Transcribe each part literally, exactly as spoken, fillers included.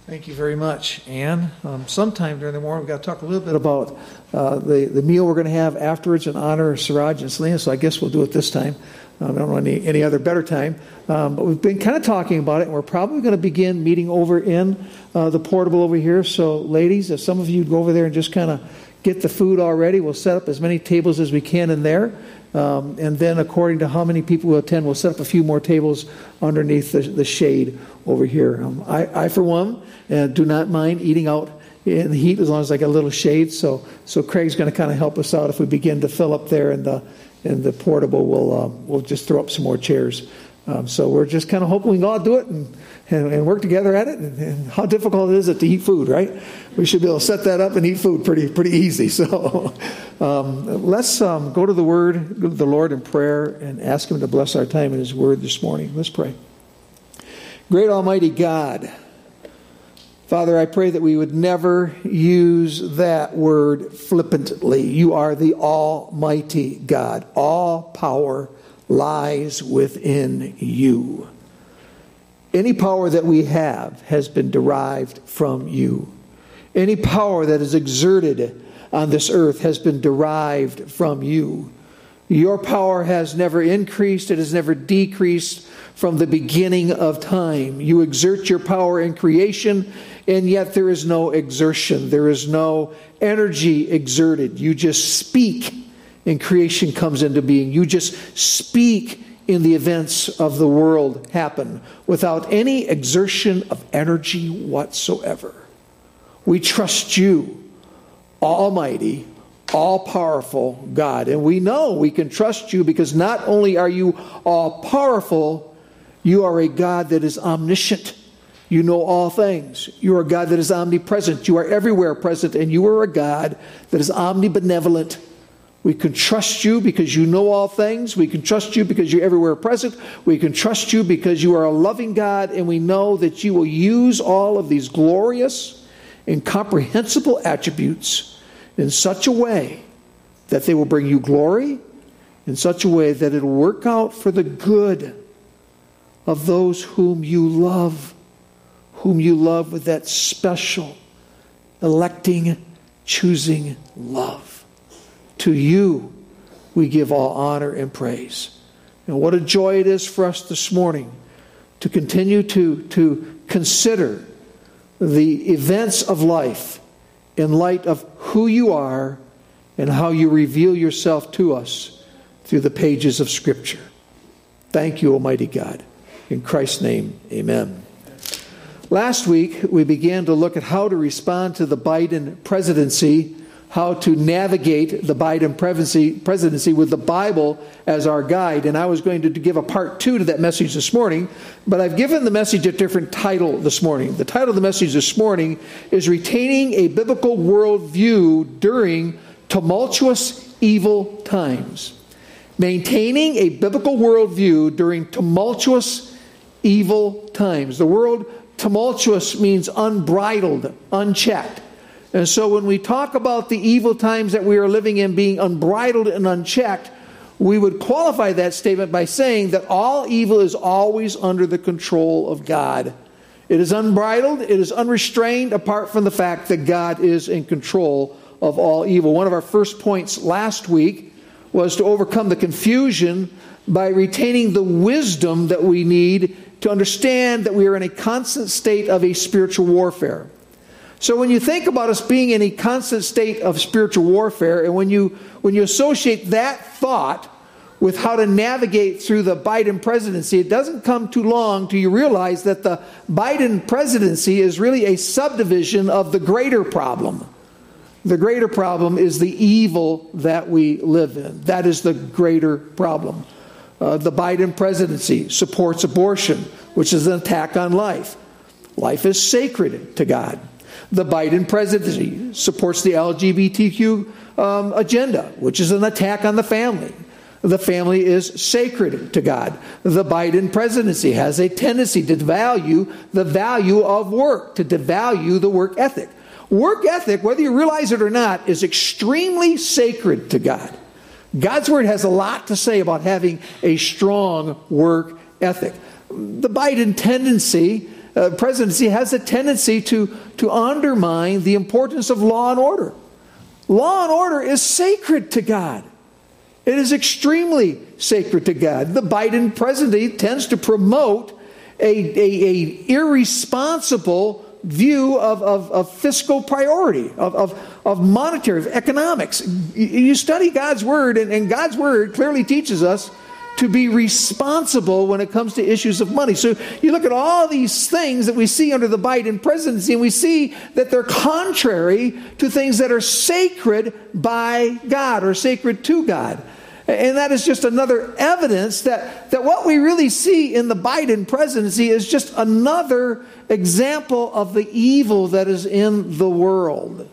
Thank you very much, Ann. Um, sometime during the morning, we've got to talk a little bit about uh, the, the meal we're going to have afterwards in honor of Siraj and Selena, so I guess we'll do it this time. Um, I don't know any, any other better time. Um, but we've been kind of talking about it, and we're probably going to begin meeting over in uh, the portable over here. So, ladies, if some of you go over there and just kind of get the food already, we'll set up as many tables as we can in there. Um, and then according to how many people will attend, we'll set up a few more tables underneath the, the shade over here. Um, I, I, for one, uh, do not mind eating out in the heat as long as I got a little shade. So so Craig's going to kind of help us out if we begin to fill up there in the, in the portable. We'll, um, we'll just throw up some more chairs. Um, so we're just kind of hoping we can all do it and, and, and work together at it. And, and how difficult is it to eat food, right? We should be able to set that up and eat food pretty pretty easy. So um, let's um, go to the Word, go to the Lord in prayer, and ask Him to bless our time in His Word this morning. Let's pray. Great Almighty God, Father, I pray that we would never use that word flippantly. You are the Almighty God. All power lies within you. Any power that we have has been derived from you. Any power that is exerted on this earth has been derived from you. Your power has never increased. It has never decreased from the beginning of time. You exert your power in creation, and yet there is no exertion. There is no energy exerted. You just speak, and creation comes into being. You just speak, in the events of the world happen without any exertion of energy whatsoever. We trust you, Almighty, all-powerful God. And we know we can trust you because not only are you all-powerful, you are a God that is omniscient. You know all things. You are a God that is omnipresent. You are everywhere present, and you are a God that is omnibenevolent. We can trust you because you know all things. We can trust you because you're everywhere present. We can trust you because you are a loving God, and we know that you will use all of these glorious, incomprehensible attributes in such a way that they will bring you glory, in such a way that it will work out for the good of those whom you love, whom you love with that special, electing, choosing love. To you we give all honor and praise. And what a joy it is for us this morning to continue to, to consider the events of life in light of who you are and how you reveal yourself to us through the pages of Scripture. Thank you, Almighty God. In Christ's name, amen. Last week, we began to look at how to respond to the Biden presidency, how to navigate the Biden presidency, presidency with the Bible as our guide. And I was going to give a part two to that message this morning, but I've given the message a different title this morning. The title of the message this morning is Retaining a Biblical Worldview During Tumultuous Evil Times. Maintaining a biblical worldview during tumultuous evil times. The word tumultuous means unbridled, unchecked. And so when we talk about the evil times that we are living in being unbridled and unchecked, we would qualify that statement by saying that all evil is always under the control of God. It is unbridled, it is unrestrained, apart from the fact that God is in control of all evil. One of our first points last week was to overcome the confusion by retaining the wisdom that we need to understand that we are in a constant state of a spiritual warfare. So when you think about us being in a constant state of spiritual warfare, and when you when you associate that thought with how to navigate through the Biden presidency, it doesn't come too long till you realize that the Biden presidency is really a subdivision of the greater problem. The greater problem is the evil that we live in. That is the greater problem. Uh, the Biden presidency supports abortion, which is an attack on life. Life is sacred to God. The Biden presidency supports the L G B T Q um, agenda, which is an attack on the family. The family is sacred to God. The Biden presidency has a tendency to devalue the value of work, to devalue the work ethic. Work ethic, whether you realize it or not, is extremely sacred to God. God's Word has a lot to say about having a strong work ethic. The Biden tendency uh, presidency has a tendency to, to undermine the importance of law and order. Law and order is sacred to God. It is extremely sacred to God. The Biden presidency tends to promote a, a, a irresponsible view of, of, of fiscal priority, of, of, of monetary, of economics. You study God's Word, and, and God's Word clearly teaches us to be responsible when it comes to issues of money. So you look at all these things that we see under the Biden presidency, and we see that they're contrary to things that are sacred by God or sacred to God. And that is just another evidence that, that what we really see in the Biden presidency is just another example of the evil that is in the world.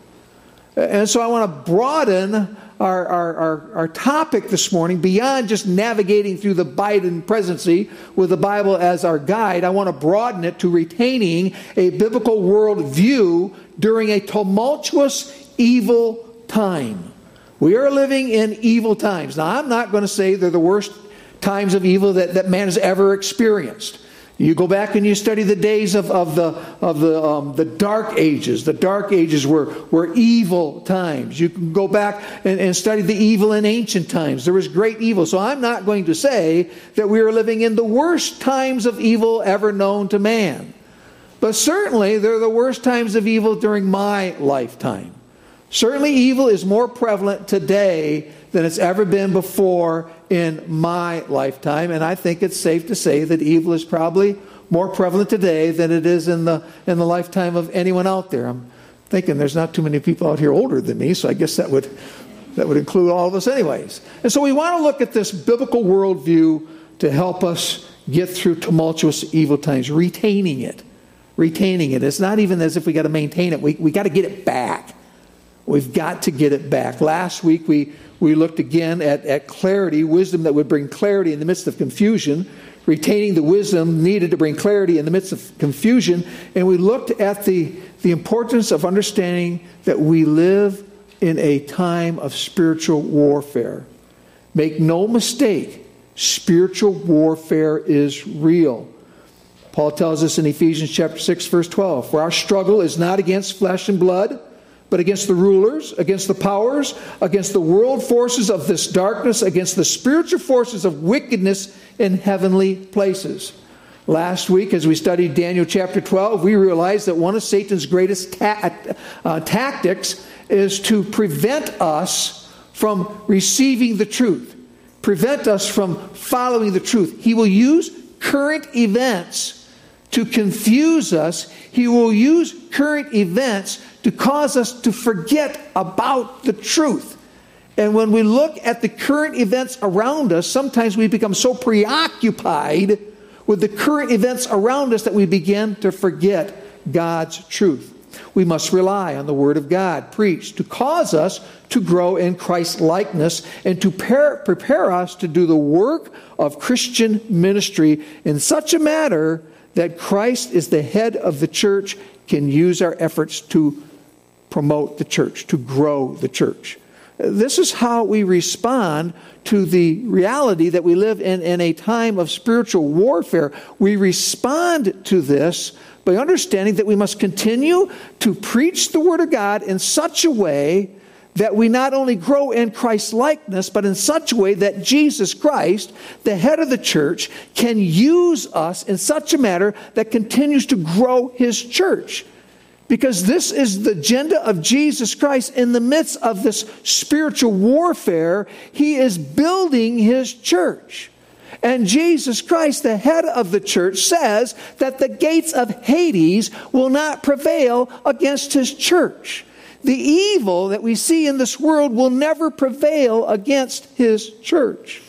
And so I want to broaden our, our, our, our topic this morning beyond just navigating through the Biden presidency with the Bible as our guide. I want to broaden it to retaining a biblical worldview during a tumultuous, evil time. We are living in evil times. Now, I'm not going to say they're the worst times of evil that, that man has ever experienced. You go back and you study the days of, of the of the um, the dark ages. The dark ages were, were evil times. You can go back and, and study the evil in ancient times. There was great evil. So I'm not going to say that we are living in the worst times of evil ever known to man. But certainly they're the worst times of evil during my lifetime. Certainly evil is more prevalent today than it's ever been before in my lifetime. And I think it's safe to say that evil is probably more prevalent today than it is in the in the lifetime of anyone out there. I'm thinking there's not too many people out here older than me, so I guess that would that would include all of us anyways. And so we want to look at this biblical worldview to help us get through tumultuous evil times, retaining it. Retaining it. It's not even as if we got to maintain it. We we got to get it back. We've got to get it back. Last week we, we looked again at, at clarity, wisdom that would bring clarity in the midst of confusion, retaining the wisdom needed to bring clarity in the midst of confusion. And we looked at the, the importance of understanding that we live in a time of spiritual warfare. Make no mistake, spiritual warfare is real. Paul tells us in Ephesians chapter six, verse twelve, for our struggle is not against flesh and blood, but against the rulers, against the powers, against the world forces of this darkness, against the spiritual forces of wickedness in heavenly places. Last week, as we studied Daniel chapter twelve, we realized that one of Satan's greatest ta- uh, tactics is to prevent us from receiving the truth, prevent us from following the truth. He will use current events to confuse us. He will use current events to cause us to forget about the truth. And when we look at the current events around us, sometimes we become so preoccupied with the current events around us that we begin to forget God's truth. We must rely on the Word of God preached to cause us to grow in Christ's likeness and to prepare, prepare us to do the work of Christian ministry in such a manner that Christ is the head of the church, can use our efforts to promote the church, to grow the church. This is how we respond to the reality that we live in in a time of spiritual warfare. We respond to this by understanding that we must continue to preach the Word of God in such a way that we not only grow in Christ's likeness, but in such a way that Jesus Christ, the head of the church, can use us in such a manner that continues to grow His church. Because this is the agenda of Jesus Christ in the midst of this spiritual warfare. He is building His church. And Jesus Christ, the head of the church, says that the gates of Hades will not prevail against His church. The evil that we see in this world will never prevail against His church.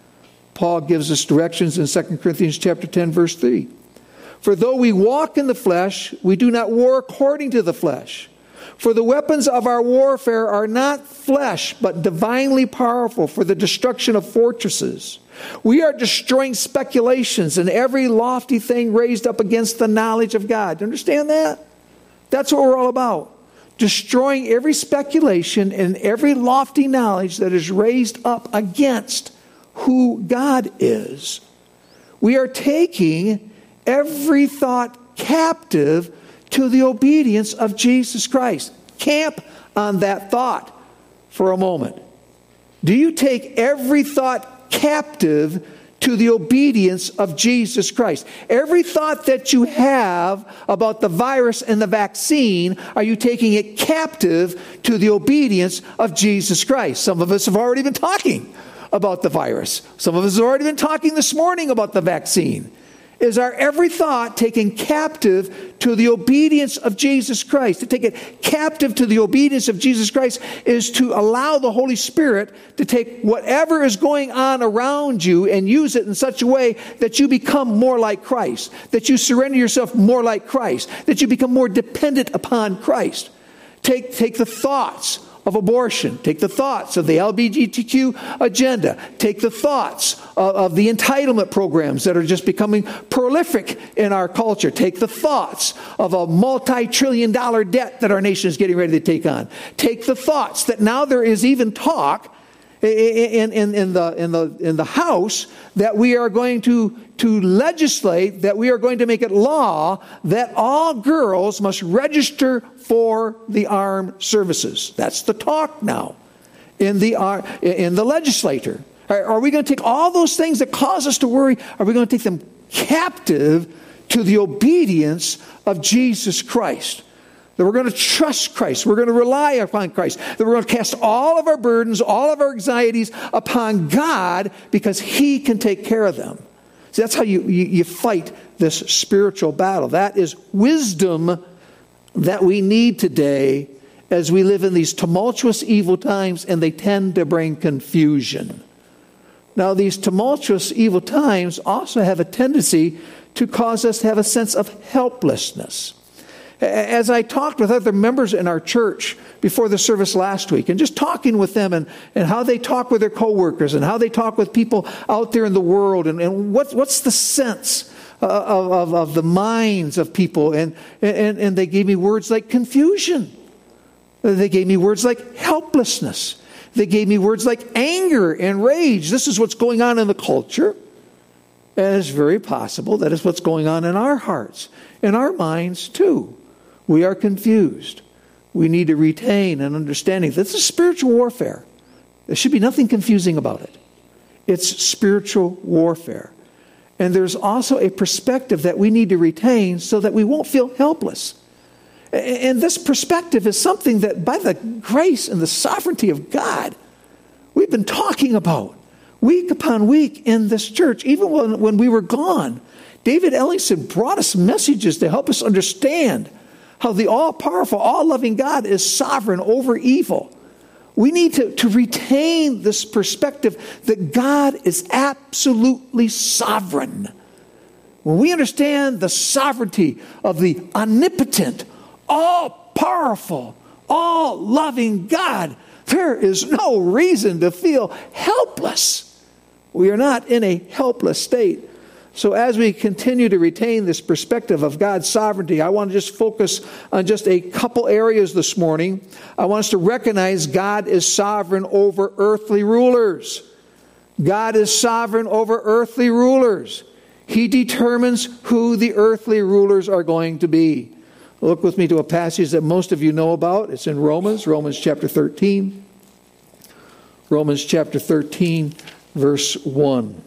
Paul gives us directions in Second Corinthians chapter ten, verse three. For though we walk in the flesh, we do not war according to the flesh. For the weapons of our warfare are not flesh, but divinely powerful for the destruction of fortresses. We are destroying speculations and every lofty thing raised up against the knowledge of God. Do you understand that? That's what we're all about. Destroying every speculation and every lofty knowledge that is raised up against who God is. We are taking every thought captive to the obedience of Jesus Christ. Camp on that thought for a moment. Do you take every thought captive to the obedience of Jesus Christ? Every thought that you have about the virus and the vaccine, are you taking it captive to the obedience of Jesus Christ? Some of us have already been talking about the virus. Some of us have already been talking this morning about the vaccine. Is our every thought taken captive to the obedience of Jesus Christ? To take it captive to the obedience of Jesus Christ is to allow the Holy Spirit to take whatever is going on around you and use it in such a way that you become more like Christ, that you surrender yourself more like Christ, that you become more dependent upon Christ. Take, take the thoughts of abortion. Take the thoughts of the L G B T Q agenda. Take the thoughts of, of the entitlement programs that are just becoming prolific in our culture. Take the thoughts of a multi-trillion dollar debt that our nation is getting ready to take on. Take the thoughts that now there is even talk in, in, in, the, in, the, in the House that we are going to, to legislate, that we are going to make it law that all girls must register for the armed services. That's the talk now in the, uh, in the legislature. Are, are we going to take all those things that cause us to worry, are we going to take them captive to the obedience of Jesus Christ? That we're going to trust Christ. We're going to rely upon Christ. That we're going to cast all of our burdens, all of our anxieties upon God because He can take care of them. See, that's how you, you, you fight this spiritual battle. That is wisdom that we need today as we live in these tumultuous evil times, and they tend to bring confusion. Now, these tumultuous evil times also have a tendency to cause us to have a sense of helplessness. As I talked with other members in our church before the service last week, and just talking with them and, and how they talk with their coworkers and how they talk with people out there in the world, and, and what, what's the sense of, of, of the minds of people, and, and, and they gave me words like confusion. They gave me words like helplessness. They gave me words like anger and rage. This is what's going on in the culture. And it's very possible that is what's going on in our hearts, in our minds too. We are confused. We need to retain an understanding. This is spiritual warfare. There should be nothing confusing about it. It's spiritual warfare. And there's also a perspective that we need to retain so that we won't feel helpless. And this perspective is something that by the grace and the sovereignty of God, we've been talking about week upon week in this church, even when, when we were gone. David Ellingson brought us messages to help us understand how the all-powerful, all-loving God is sovereign over evil. We need to, to retain this perspective that God is absolutely sovereign. When we understand the sovereignty of the omnipotent, all-powerful, all-loving God, there is no reason to feel helpless. We are not in a helpless state. So as we continue to retain this perspective of God's sovereignty, I want to just focus on just a couple areas this morning. I want us to recognize God is sovereign over earthly rulers. God is sovereign over earthly rulers. He determines who the earthly rulers are going to be. Look with me to a passage that most of you know about. It's in Romans, Romans chapter thirteen. Romans chapter thirteen, verse one.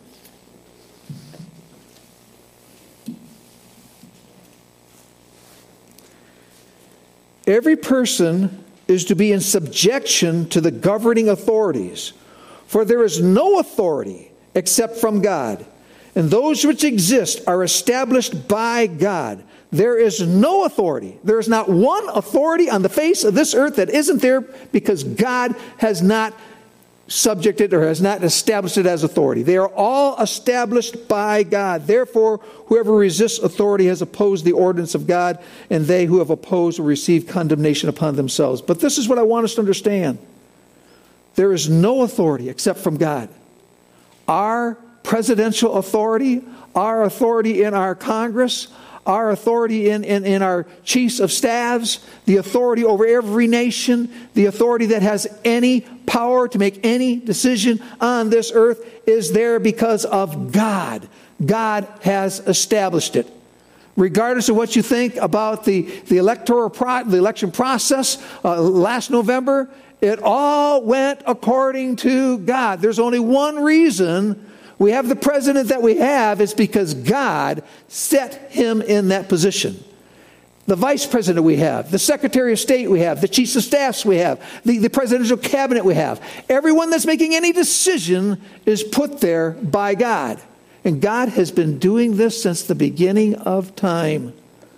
Every person is to be in subjection to the governing authorities, for there is no authority except from God, and those which exist are established by God. There is no authority. There is not one authority on the face of this earth that isn't there because God has not subjected or has not established it as authority. They are all established by God. Therefore, whoever resists authority has opposed the ordinance of God, and they who have opposed will receive condemnation upon themselves. But this is what I want us to understand. There is no authority except from God. Our presidential authority, our authority in our Congress, our authority in, in, in our chiefs of staffs, the authority over every nation, the authority that has any power to make any decision on this earth is there because of God. God has established it. Regardless of what you think about the, the electoral pro, the election process uh, last November, it all went according to God. There's only one reason we have the president that we have. It's because God set him in that position. The vice president we have, the secretary of state we have, the chiefs of staffs we have, the, the presidential cabinet we have. Everyone that's making any decision is put there by God. And God has been doing this since the beginning of time.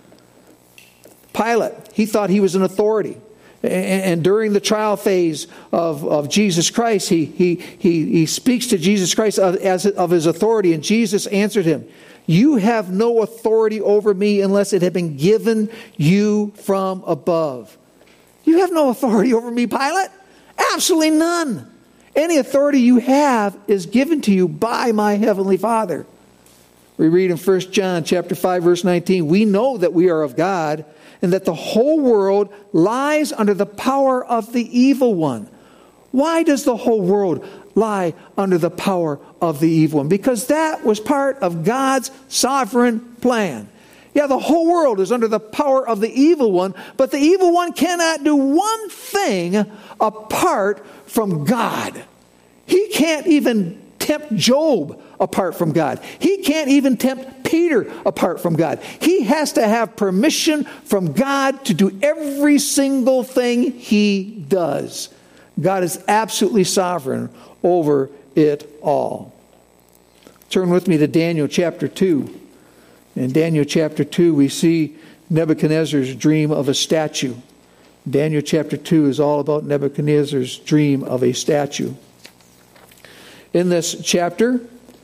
Pilate, he thought he was an authority. And, and during the trial phase of, of Jesus Christ, he, he, he, he speaks to Jesus Christ of, as of his authority. And Jesus answered him, "You have no authority over me unless it had been given you from above." You have no authority over me, Pilate? Absolutely none. Any authority you have is given to you by my heavenly Father. We read in First John chapter five, verse nineteen, "We know that we are of God, and that the whole world lies under the power of the evil one." Why does the whole world lie under the power of the evil one? Because that was part of God's sovereign plan. Yeah, the whole world is under the power of the evil one, but the evil one cannot do one thing apart from God. He can't even tempt Job apart from God. He can't even tempt Peter apart from God. He has to have permission from God to do every single thing he does. God is absolutely sovereign over it all. Turn with me to Daniel chapter two. In Daniel chapter two, we see Nebuchadnezzar's dream of a statue. Daniel chapter two is all about Nebuchadnezzar's dream of a statue. In this chapter,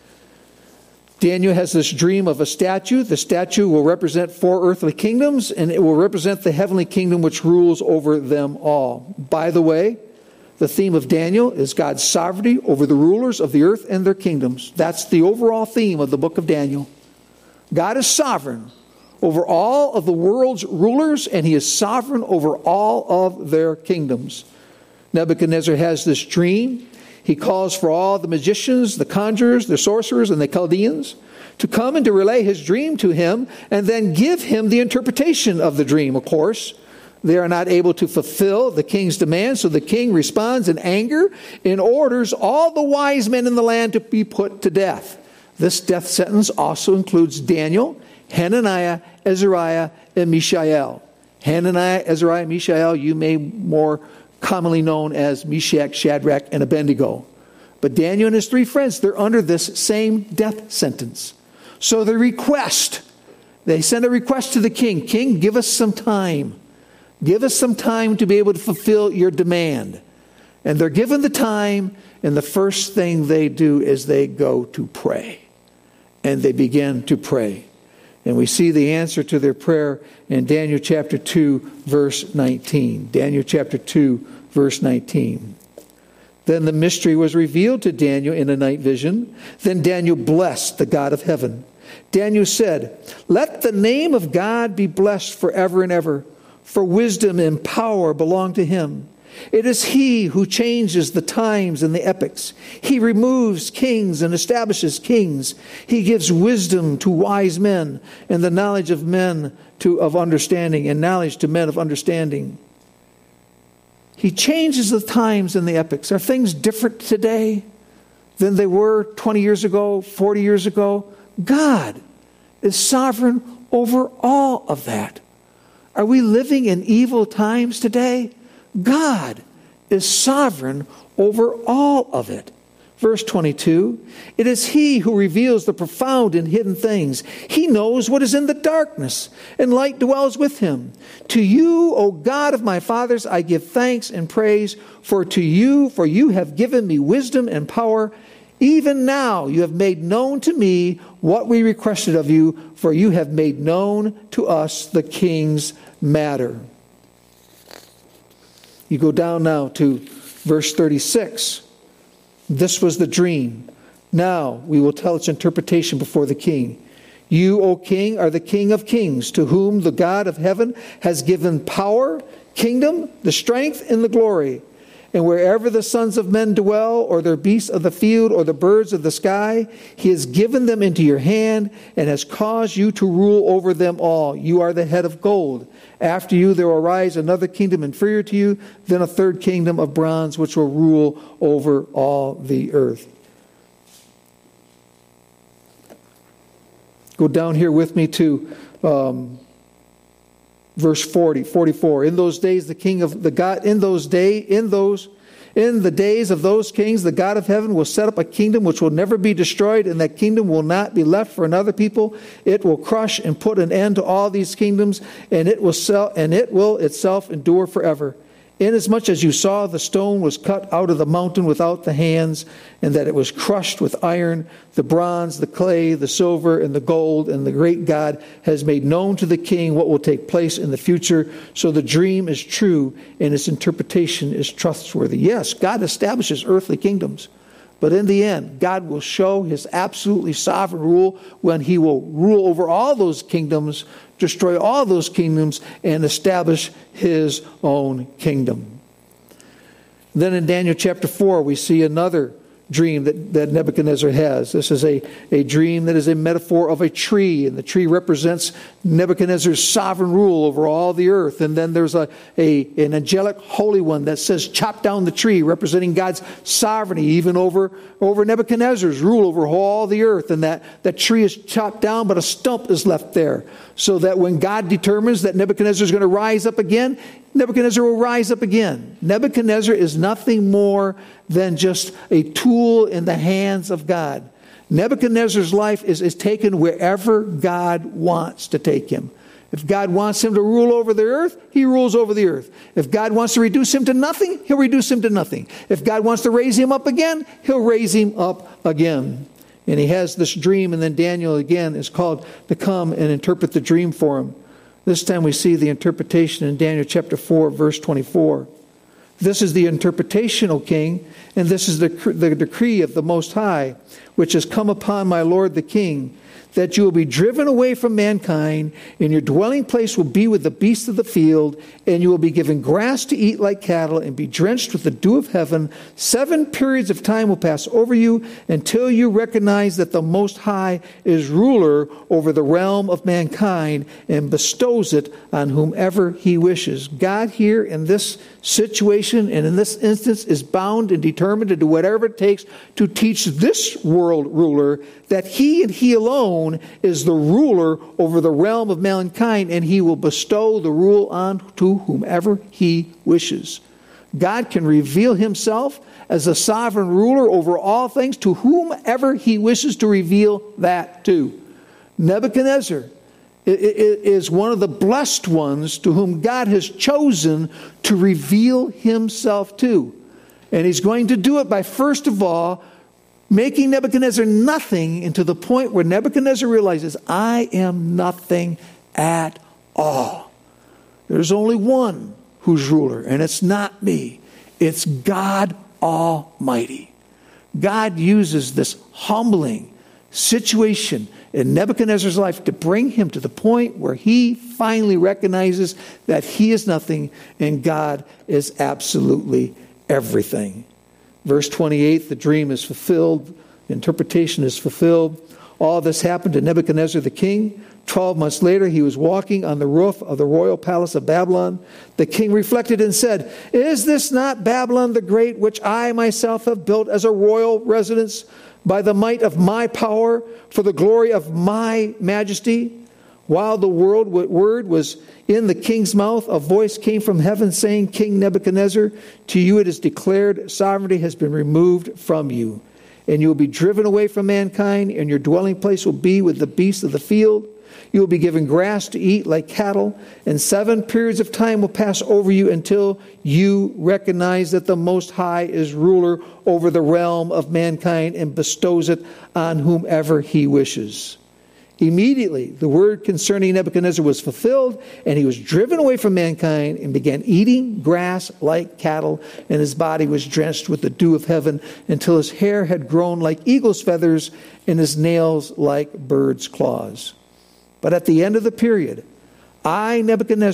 Daniel has this dream of a statue. The statue will represent four earthly kingdoms, and it will represent the heavenly kingdom which rules over them all. By the way, the theme of Daniel is God's sovereignty over the rulers of the earth and their kingdoms. That's the overall theme of the book of Daniel. God is sovereign over all of the world's rulers, and he is sovereign over all of their kingdoms. Nebuchadnezzar has this dream. He calls for all the magicians, the conjurers, the sorcerers, and the Chaldeans to come and to relay his dream to him and then give him the interpretation of the dream. Of course, they are not able to fulfill the king's demand, so the king responds in anger and orders all the wise men in the land to be put to death. This death sentence also includes Daniel, Hananiah, Azariah, and Mishael. Hananiah, Azariah, and Mishael, you may more commonly known as Meshach, Shadrach, and Abednego. But Daniel and his three friends, they're under this same death sentence. So they request, they send a request to the king, "King, give us some time. Give us some time to be able to fulfill your demand." And they're given the time, and the first thing they do is they go to pray. And they begin to pray. And we see the answer to their prayer in Daniel chapter two, verse nineteen. Daniel chapter two, verse nineteen. "Then the mystery was revealed to Daniel in a night vision. Then Daniel blessed the God of heaven. Daniel said, 'Let the name of God be blessed forever and ever, for wisdom and power belong to him. It is he who changes the times and the epochs. He removes kings and establishes kings. He gives wisdom to wise men and the knowledge of men to of understanding and knowledge to men of understanding.'" He changes the times and the epochs. Are things different today than they were twenty years ago, forty years ago? God is sovereign over all of that. Are we living in evil times today? God is sovereign over all of it. Verse twenty-two, "It is he who reveals the profound and hidden things. He knows what is in the darkness, and light dwells with him. To you, O God of my fathers, I give thanks and praise, for to you, for you have given me wisdom and power. Even now you have made known to me what we requested of you, for you have made known to us the king's matter." You go down now to verse thirty-six. "This was the dream. Now we will tell its interpretation before the king. You, O king, are the king of kings, to whom the God of heaven has given power, kingdom, the strength, and the glory. and wherever the sons of men dwell, or their beasts of the field, or the birds of the sky, he has given them into your hand, and has caused you to rule over them all. You are the head of gold. After you there will arise another kingdom inferior to you, then a third kingdom of bronze, which will rule over all the earth. Go down here with me to um, verse forty, forty-four. In those days, the king of the God, in those day, in those, in the days of those kings, the God of heaven will set up a kingdom which will never be destroyed, and that kingdom will not be left for another people. It will crush and put an end to all these kingdoms, and it will sell, and it will itself endure forever. Inasmuch as you saw the stone was cut out of the mountain without the hands, and that it was crushed with iron, the bronze, the clay, the silver, and the gold, and the great God has made known to the king what will take place in the future. So the dream is true, and its interpretation is trustworthy. Yes, God establishes earthly kingdoms, but in the end, God will show his absolutely sovereign rule when he will rule over all those kingdoms, destroy all those kingdoms, and establish his own kingdom. Then in Daniel chapter four, we see another dream that, that Nebuchadnezzar has. This is a, a dream that is a metaphor of a tree, and the tree represents Nebuchadnezzar's sovereign rule over all the earth. And then there's a, a an angelic holy one that says, chop down the tree, representing God's sovereignty even over, over Nebuchadnezzar's rule over all the earth. And that, that tree is chopped down, but a stump is left there, so that when God determines that Nebuchadnezzar is going to rise up again, Nebuchadnezzar will rise up again. Nebuchadnezzar is nothing more than just a tool in the hands of God. Nebuchadnezzar's life is, is taken wherever God wants to take him. If God wants him to rule over the earth, he rules over the earth. If God wants to reduce him to nothing, he'll reduce him to nothing. If God wants to raise him up again, he'll raise him up again. And he has this dream, and then Daniel again is called to come and interpret the dream for him. This time we see the interpretation in Daniel chapter four, verse twenty-four. This is the interpretation, O king, and this is the, the decree of the Most High, which has come upon my lord the king, that you will be driven away from mankind, and your dwelling place will be with the beasts of the field, and you will be given grass to eat like cattle, and be drenched with the dew of heaven. Seven periods of time will pass over you, until you recognize that the Most High is ruler over the realm of mankind, and bestows it on whomever he wishes. God here in this situation and in this instance is bound and determined to do whatever it takes to teach this world ruler that he and he alone is the ruler over the realm of mankind, and he will bestow the rule on to whomever he wishes. God can reveal himself as a sovereign ruler over all things to whomever he wishes to reveal that to. Nebuchadnezzar is one of the blessed ones to whom God has chosen to reveal himself to. And he's going to do it by, first of all, making Nebuchadnezzar nothing, and to the point where Nebuchadnezzar realizes, I am nothing at all. There's only one who's ruler, and it's not me. It's God Almighty. God uses this humbling situation in Nebuchadnezzar's life to bring him to the point where he finally recognizes that he is nothing and God is absolutely everything. Verse twenty-eight, the dream is fulfilled, the interpretation is fulfilled. All this happened to Nebuchadnezzar the king. Twelve months later, he was walking on the roof of the royal palace of Babylon. The king reflected and said, is this not Babylon the Great, which I myself have built as a royal residence by the might of my power, for the glory of my majesty? While the world, word was in the king's mouth, a voice came from heaven saying, King Nebuchadnezzar, to you it is declared, sovereignty has been removed from you, and you will be driven away from mankind, and your dwelling place will be with the beasts of the field. You will be given grass to eat like cattle, and seven periods of time will pass over you until you recognize that the Most High is ruler over the realm of mankind and bestows it on whomever he wishes. Immediately, the word concerning Nebuchadnezzar was fulfilled, and he was driven away from mankind and began eating grass like cattle, and his body was drenched with the dew of heaven until his hair had grown like eagle's feathers and his nails like bird's claws. But at the end of the period, I, Nebuchadnezzar,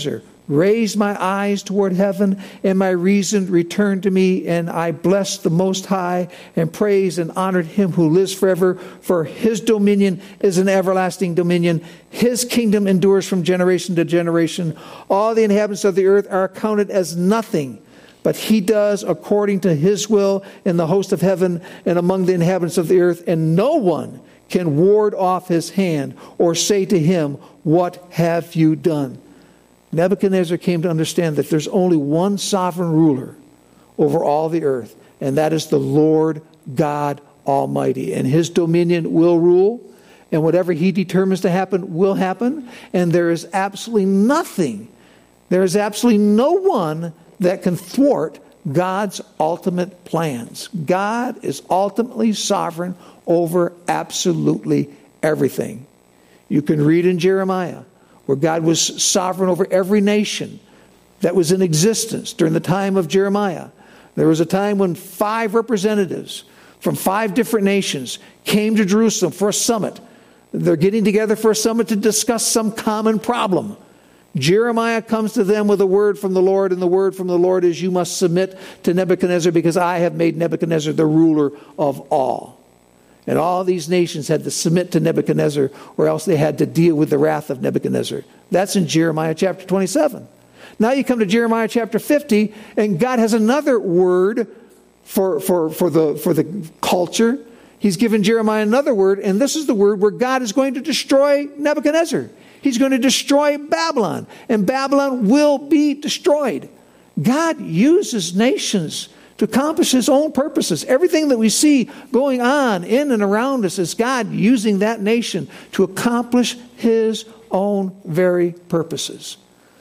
raised my eyes toward heaven, and my reason returned to me, and I blessed the Most High, and praised and honored him who lives forever, for his dominion is an everlasting dominion. His kingdom endures from generation to generation. All the inhabitants of the earth are accounted as nothing, but he does according to his will in the host of heaven and among the inhabitants of the earth, and no one can ward off his hand or say to him, what have you done? Nebuchadnezzar came to understand that there's only one sovereign ruler over all the earth, and that is the Lord God Almighty. And his dominion will rule, and whatever he determines to happen will happen, and there is absolutely nothing, there is absolutely no one that can thwart God's ultimate plans. God is ultimately sovereign over absolutely everything. You can read in Jeremiah where God was sovereign over every nation that was in existence during the time of Jeremiah. There was a time when five representatives from five different nations came to Jerusalem for a summit. They're getting together for a summit to discuss some common problem. Jeremiah comes to them with a word from the Lord, and the word from the Lord is, you must submit to Nebuchadnezzar because I have made Nebuchadnezzar the ruler of all. And all these nations had to submit to Nebuchadnezzar, or else they had to deal with the wrath of Nebuchadnezzar. That's in Jeremiah chapter twenty-seven. Now you come to Jeremiah chapter fifty, and God has another word for, for, for, the, for the culture. He's given Jeremiah another word, and this is the word where God is going to destroy Nebuchadnezzar. He's going to destroy Babylon, and Babylon will be destroyed. God uses nations to accomplish his own purposes. Everything that we see going on in and around us is God using that nation to accomplish his own very purposes.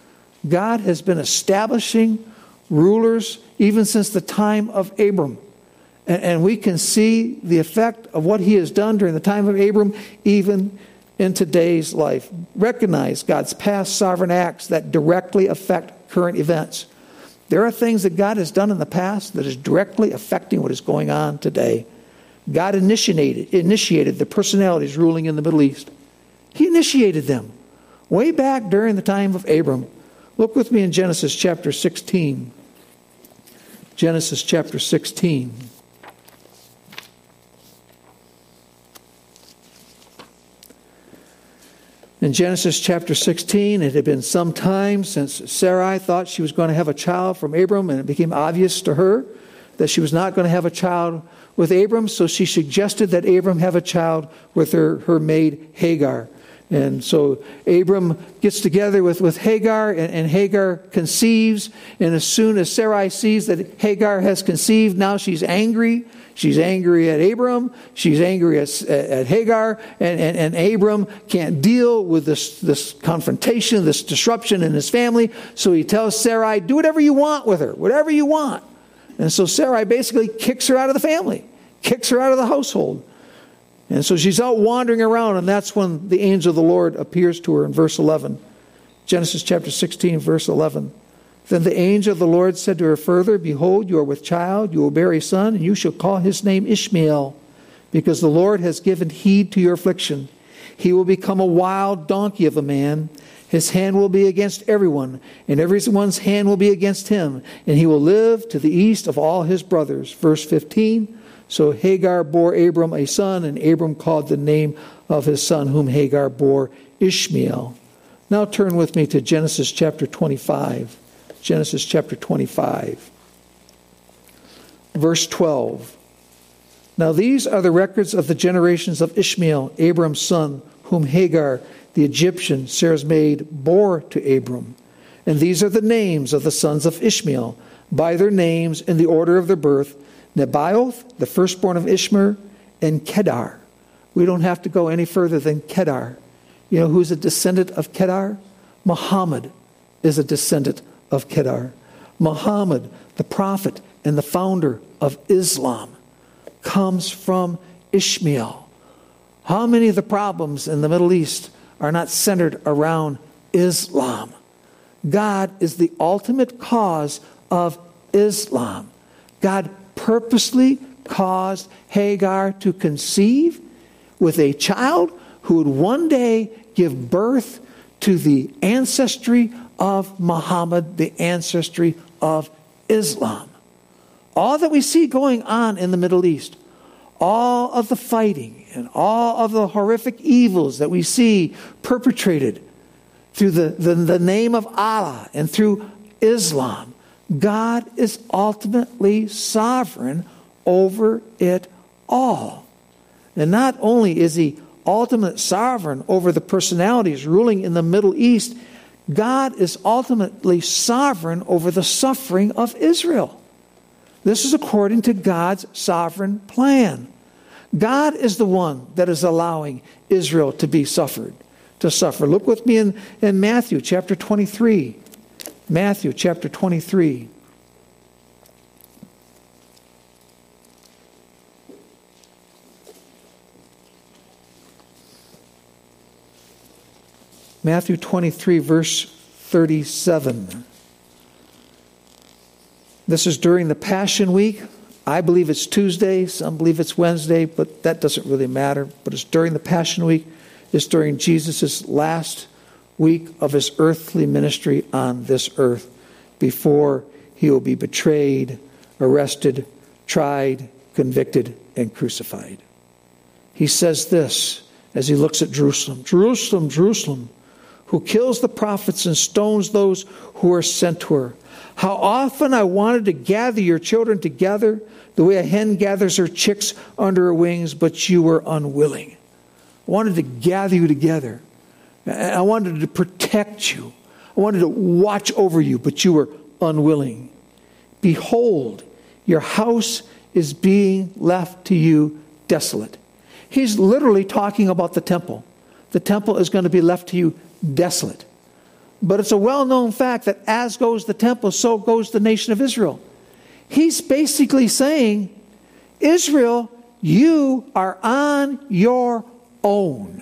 God has been establishing rulers even since the time of Abram. And, and we can see the effect of what he has done during the time of Abram, even in today's life. Recognize God's past sovereign acts that directly affect current events. There are things that God has done in the past that is directly affecting what is going on today. God initiated, initiated the personalities ruling in the Middle East. He initiated them way back during the time of Abram. Look with me in Genesis chapter sixteen. Genesis chapter sixteen. In Genesis chapter sixteen, it had been some time since Sarai thought she was going to have a child from Abram, and it became obvious to her that she was not going to have a child with Abram, so she suggested that Abram have a child with her, her maid Hagar. And so Abram gets together with, with Hagar, and, and Hagar conceives, and as soon as Sarai sees that Hagar has conceived, now she's angry. She's angry at Abram. She's angry at, at Hagar. And, and, and Abram can't deal with this, this confrontation, this disruption in his family. So he tells Sarai, do whatever you want with her, whatever you want. And so Sarai basically kicks her out of the family, kicks her out of the household. And so she's out wandering around, and that's when the angel of the Lord appears to her in verse eleven. Genesis chapter sixteen, verse eleven. Then the angel of the Lord said to her further, behold, you are with child, you will bear a son, and you shall call his name Ishmael, because the Lord has given heed to your affliction. He will become a wild donkey of a man. His hand will be against everyone, and everyone's hand will be against him, and he will live to the east of all his brothers. Verse fifteen, so Hagar bore Abram a son, and Abram called the name of his son, whom Hagar bore, Ishmael. Now turn with me to Genesis chapter twenty-five. Genesis chapter twenty-five, verse twelve. Now these are the records of the generations of Ishmael, Abram's son, whom Hagar, the Egyptian, Sarah's maid, bore to Abram. And these are the names of the sons of Ishmael, by their names in the order of their birth, Nebaioth, the firstborn of Ishmael, and Kedar. We don't have to go any further than Kedar. You know who's a descendant of Kedar? Muhammad is a descendant of Kedar. Muhammad, the prophet and the founder of Islam, comes from Ishmael. How many of the problems in the Middle East are not centered around Islam? God is the ultimate cause of Islam. God purposely caused Hagar to conceive with a child who would one day give birth to the ancestry of Muhammad, the ancestry of Islam. All that we see going on in the Middle East, all of the fighting and all of the horrific evils that we see perpetrated through the, the, the name of Allah and through Islam, God is ultimately sovereign over it all. And not only is he ultimate sovereign over the personalities ruling in the Middle East, God is ultimately sovereign over the suffering of Israel. This is according to God's sovereign plan. God is the one that is allowing Israel to be suffered, to suffer. Look with me in, in Matthew chapter twenty-three. Matthew chapter twenty-three. Matthew twenty-three, verse thirty-seven. This is during the Passion Week. I believe it's Tuesday. Some believe it's Wednesday, but that doesn't really matter. But it's during the Passion Week. It's during Jesus' last week of his earthly ministry on this earth before he will be betrayed, arrested, tried, convicted, and crucified. He says this as he looks at Jerusalem. Jerusalem, Jerusalem, who kills the prophets and stones those who are sent to her. How often I wanted to gather your children together the way a hen gathers her chicks under her wings, but you were unwilling. I wanted to gather you together. I wanted to protect you. I wanted to watch over you, but you were unwilling. Behold, your house is being left to you desolate. He's literally talking about the temple. The temple is going to be left to you desolate. But it's a well-known fact that as goes the temple, so goes the nation of Israel. He's basically saying, Israel, you are on your own.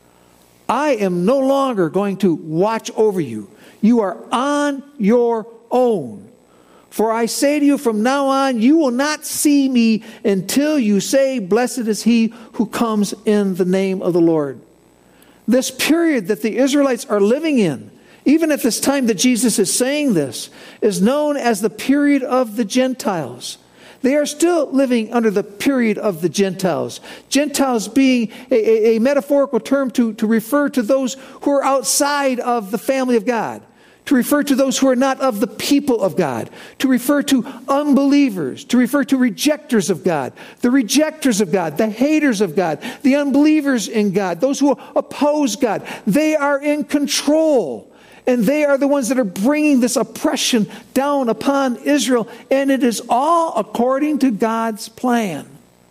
I am no longer going to watch over you. You are on your own. For I say to you, from now on, you will not see me until you say, blessed is he who comes in the name of the Lord. This period that the Israelites are living in, even at this time that Jesus is saying this, is known as the period of the Gentiles. They are still living under the period of the Gentiles. Gentiles being a, a, a metaphorical term to, to refer to those who are outside of the family of God, to refer to those who are not of the people of God, to refer to unbelievers, to refer to rejectors of God, the rejectors of God, the haters of God, the unbelievers in God, those who oppose God. They are in control. And they are the ones that are bringing this oppression down upon Israel. And it is all according to God's plan.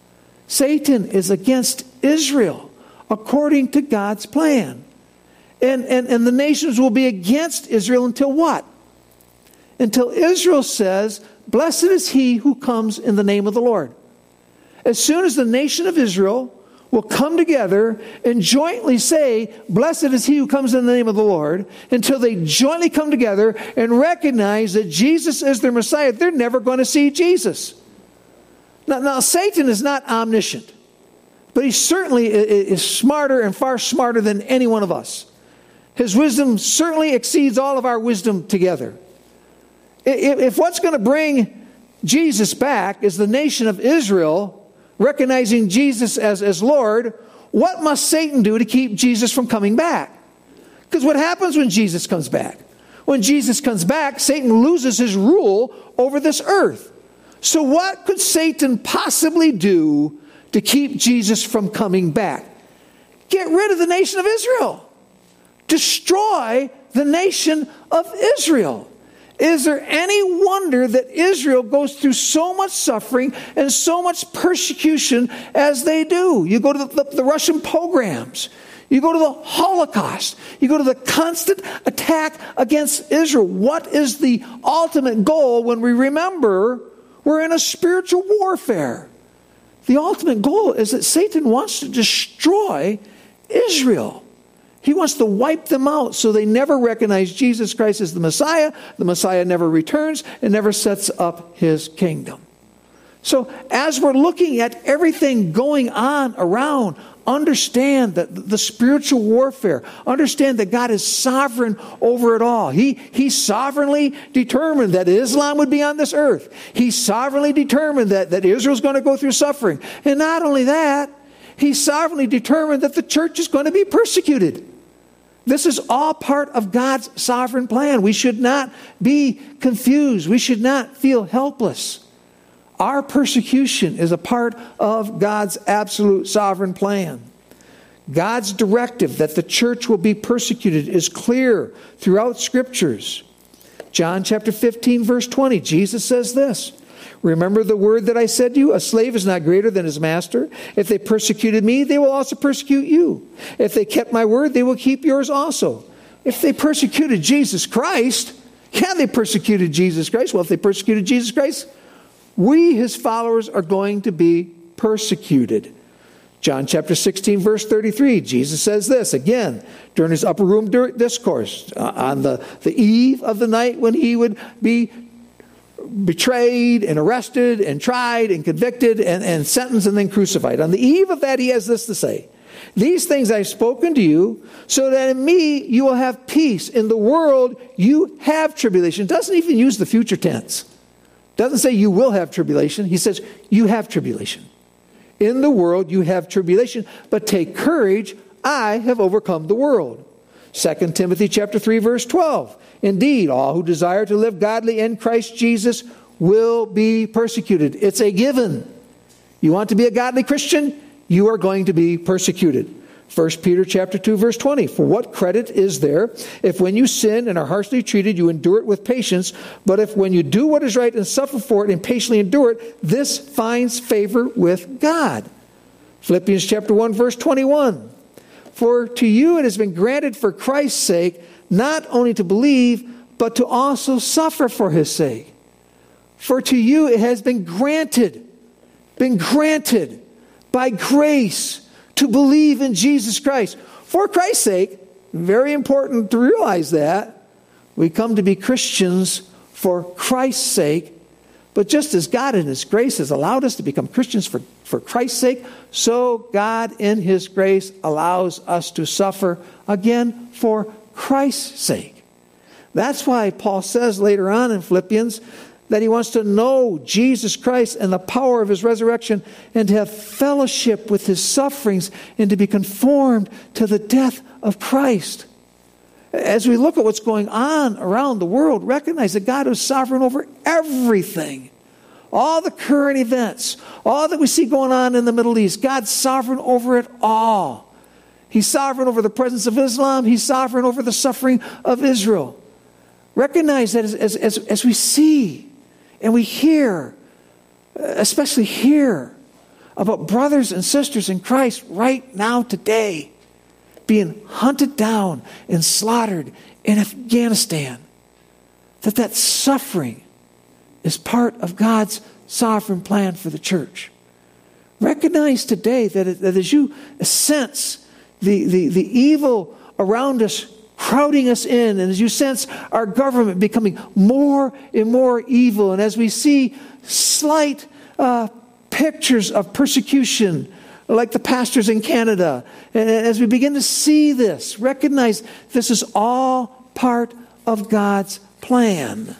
Satan is against Israel according to God's plan. And, and, and the nations will be against Israel until what? Until Israel says, blessed is he who comes in the name of the Lord. As soon as the nation of Israel will come together and jointly say, blessed is he who comes in the name of the Lord, until they jointly come together and recognize that Jesus is their Messiah, they're never going to see Jesus. Now, now Satan is not omniscient, but he certainly is smarter and far smarter than any one of us. His wisdom certainly exceeds all of our wisdom together. If, if what's going to bring Jesus back is the nation of Israel recognizing Jesus as, as Lord, what must Satan do to keep Jesus from coming back? Because what happens when Jesus comes back? When Jesus comes back, Satan loses his rule over this earth. So what could Satan possibly do to keep Jesus from coming back? Get rid of the nation of Israel. Destroy the nation of Israel. Is there any wonder that Israel goes through so much suffering and so much persecution as they do? You go to the, the, the Russian pogroms. You go to the Holocaust. You go to the constant attack against Israel. What is the ultimate goal when we remember we're in a spiritual warfare? The ultimate goal is that Satan wants to destroy Israel. He wants to wipe them out so they never recognize Jesus Christ as the Messiah. The Messiah never returns and never sets up his kingdom. So as we're looking at everything going on around understand the, the spiritual warfare. Understand that God is sovereign over it all. He, he sovereignly determined that Islam would be on this earth. He sovereignly determined that, that Israel's going to go through suffering. And not only that, He sovereignly determined that the church is going to be persecuted. This is all part of God's sovereign plan. We should not be confused. We should not feel helpless. Our persecution is a part of God's absolute sovereign plan. God's directive that the church will be persecuted is clear throughout Scriptures. John chapter fifteen, verse twenty, Jesus says this, "Remember the word that I said to you, a slave is not greater than his master. If they persecuted me, they will also persecute you. If they kept my word, they will keep yours also." If they persecuted Jesus Christ, yeah, they persecuted Jesus Christ. Well, if they persecuted Jesus Christ, we, his followers, are going to be persecuted. John chapter sixteen, verse thirty-three, Jesus says this, again, during his upper room discourse, uh, on the, the eve of the night when he would be betrayed and arrested and tried and convicted and, and sentenced and then crucified. On the eve of that, he has this to say, "These things I've spoken to you, so that in me you will have peace. In the world you have tribulation." It doesn't even use the future tense. It doesn't say you will have tribulation. He says you have tribulation. In the world you have tribulation, but take courage, I have overcome the world. Second Timothy chapter three, verse twelve. "Indeed, all who desire to live godly in Christ Jesus will be persecuted." It's a given. You want to be a godly Christian? You are going to be persecuted. First Peter chapter two, verse twenty. "For what credit is there if when you sin and are harshly treated, you endure it with patience? But if when you do what is right and suffer for it and patiently endure it, this finds favor with God." Philippians chapter one, verse twenty-one. "For to you it has been granted for Christ's sake, not only to believe, but to also suffer for his sake." For to you it has been granted, been granted by grace to believe in Jesus Christ. For Christ's sake, very important to realize that. We come to be Christians for Christ's sake. But just as God in his grace has allowed us to become Christians for, for Christ's sake, so God in his grace allows us to suffer again for Christ's sake. That's why Paul says later on in Philippians that he wants to know Jesus Christ and the power of his resurrection and to have fellowship with his sufferings and to be conformed to the death of Christ. As we look at what's going on around the world, recognize that God is sovereign over everything. All the current events, all that we see going on in the Middle East, God's sovereign over it all. He's sovereign over the presence of Islam. He's sovereign over the suffering of Israel. Recognize that as, as, as, as we see and we hear, especially hear, about brothers and sisters in Christ right now today being hunted down and slaughtered in Afghanistan, that that suffering is part of God's sovereign plan for the church. Recognize today that, that as you sense the, the, the evil around us crowding us in, and as you sense our government becoming more and more evil, and as we see slight uh, pictures of persecution, like the pastors in Canada, and as we begin to see this, recognize this is all part of God's plan.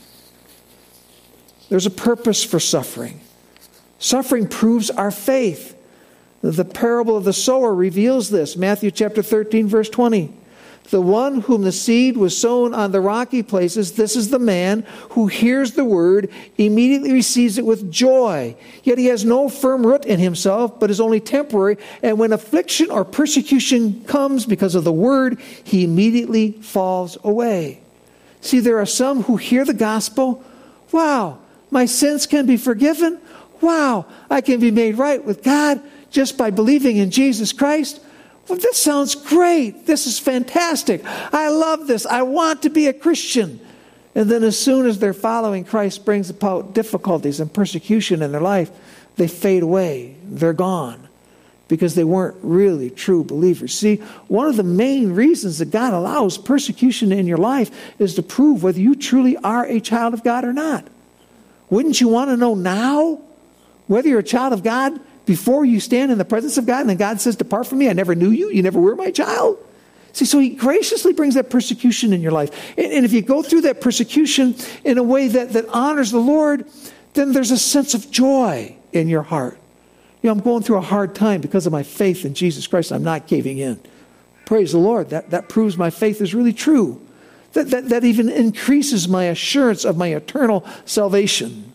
There's a purpose for suffering. Suffering proves our faith. The parable of the sower reveals this. Matthew chapter thirteen, verse twenty. "The one whom the seed was sown on the rocky places, this is the man who hears the word, immediately receives it with joy. Yet he has no firm root in himself, but is only temporary. And when affliction or persecution comes because of the word, he immediately falls away." See, there are some who hear the gospel. Wow, my sins can be forgiven. Wow, I can be made right with God just by believing in Jesus Christ. Well, this sounds great. This is fantastic. I love this. I want to be a Christian. And then as soon as they're following Christ brings about difficulties and persecution in their life, they fade away. They're gone because they weren't really true believers. See, one of the main reasons that God allows persecution in your life is to prove whether you truly are a child of God or not. Wouldn't you want to know now whether you're a child of God before you stand in the presence of God, and then God says, depart from me, I never knew you, you never were my child. See, so he graciously brings that persecution in your life. And, and if you go through that persecution in a way that, that honors the Lord, then there's a sense of joy in your heart. You know, I'm going through a hard time because of my faith in Jesus Christ. I'm not caving in. Praise the Lord. That, that proves my faith is really true. That, that, that even increases my assurance of my eternal salvation.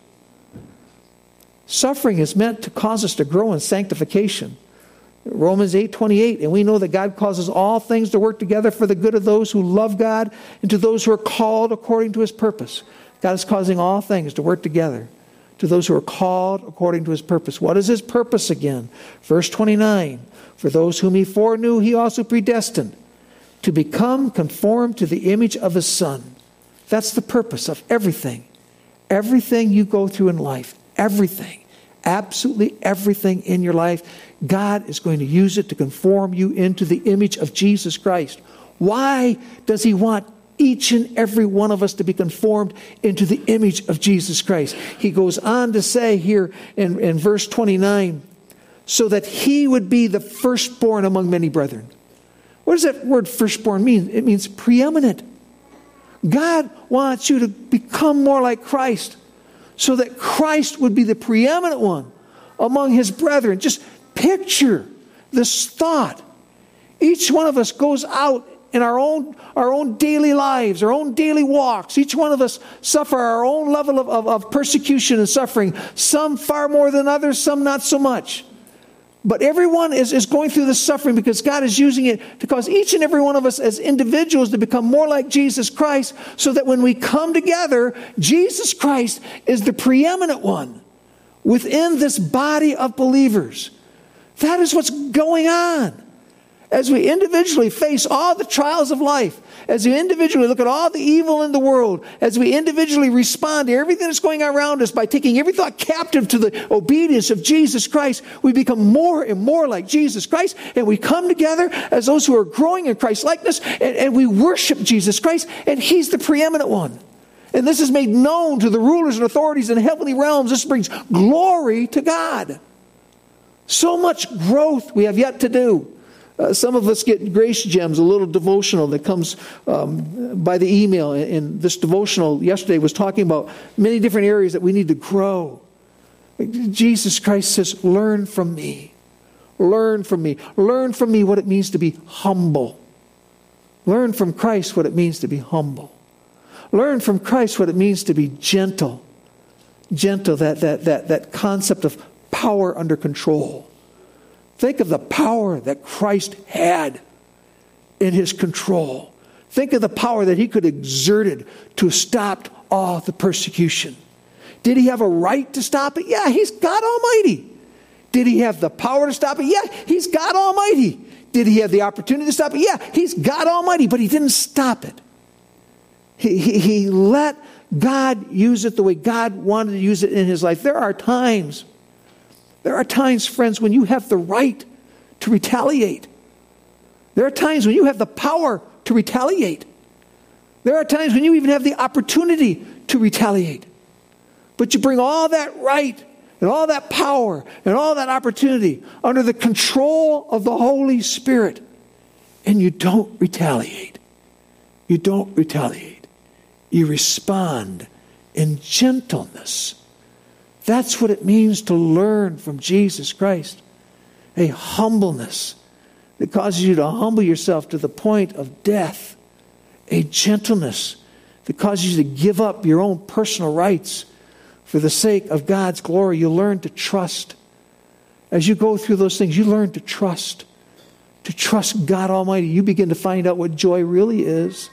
Suffering is meant to cause us to grow in sanctification. Romans eight twenty-eight, and we know that God causes all things to work together for the good of those who love God and to those who are called according to his purpose. God is causing all things to work together to those who are called according to his purpose. What is his purpose again? Verse twenty-nine, for those whom he foreknew, he also predestined to become conformed to the image of his Son. That's the purpose of everything. Everything you go through in life, everything, absolutely everything in your life, God is going to use it to conform you into the image of Jesus Christ. Why does he want each and every one of us to be conformed into the image of Jesus Christ? He goes on to say here in, in verse twenty-nine, so that he would be the firstborn among many brethren. What does that word firstborn mean? It means preeminent. God wants you to become more like Christ so that Christ would be the preeminent one among his brethren. Just picture this thought. Each one of us goes out in our own, our own daily lives, our own daily walks. Each one of us suffer our own level of, of, of persecution and suffering. Some far more than others, some not so much. But everyone is, is going through this suffering because God is using it to cause each and every one of us as individuals to become more like Jesus Christ, so that when we come together, Jesus Christ is the preeminent one within this body of believers. That is what's going on. As we individually face all the trials of life, as we individually look at all the evil in the world, as we individually respond to everything that's going on around us by taking every thought captive to the obedience of Jesus Christ, we become more and more like Jesus Christ, and we come together as those who are growing in Christ's likeness, and, and we worship Jesus Christ, and he's the preeminent one. And this is made known to the rulers and authorities in the heavenly realms. This brings glory to God. So much growth we have yet to do. Uh, some of us get Grace Gems, a little devotional that comes um, by the email. And this devotional yesterday was talking about many different areas that we need to grow. Jesus Christ says, learn from me. Learn from me. Learn from me what it means to be humble. Learn from Christ what it means to be humble. Learn from Christ what it means to be gentle. Gentle, that, that, that, that concept of power under control. Think of the power that Christ had in his control. Think of the power that he could have exerted to stop all the persecution. Did he have a right to stop it? Yeah, he's God Almighty. Did he have the power to stop it? Yeah, he's God Almighty. Did he have the opportunity to stop it? Yeah, he's God Almighty, but he didn't stop it. He, he, he let God use it the way God wanted to use it in his life. There are times There are times, friends, when you have the right to retaliate. There are times when you have the power to retaliate. There are times when you even have the opportunity to retaliate. But you bring all that right and all that power and all that opportunity under the control of the Holy Spirit, and you don't retaliate. You don't retaliate. You respond in gentleness. That's what it means to learn from Jesus Christ. A humbleness that causes you to humble yourself to the point of death. A gentleness that causes you to give up your own personal rights for the sake of God's glory. You learn to trust. As you go through those things, you learn to trust. To trust God Almighty. You begin to find out what joy really is.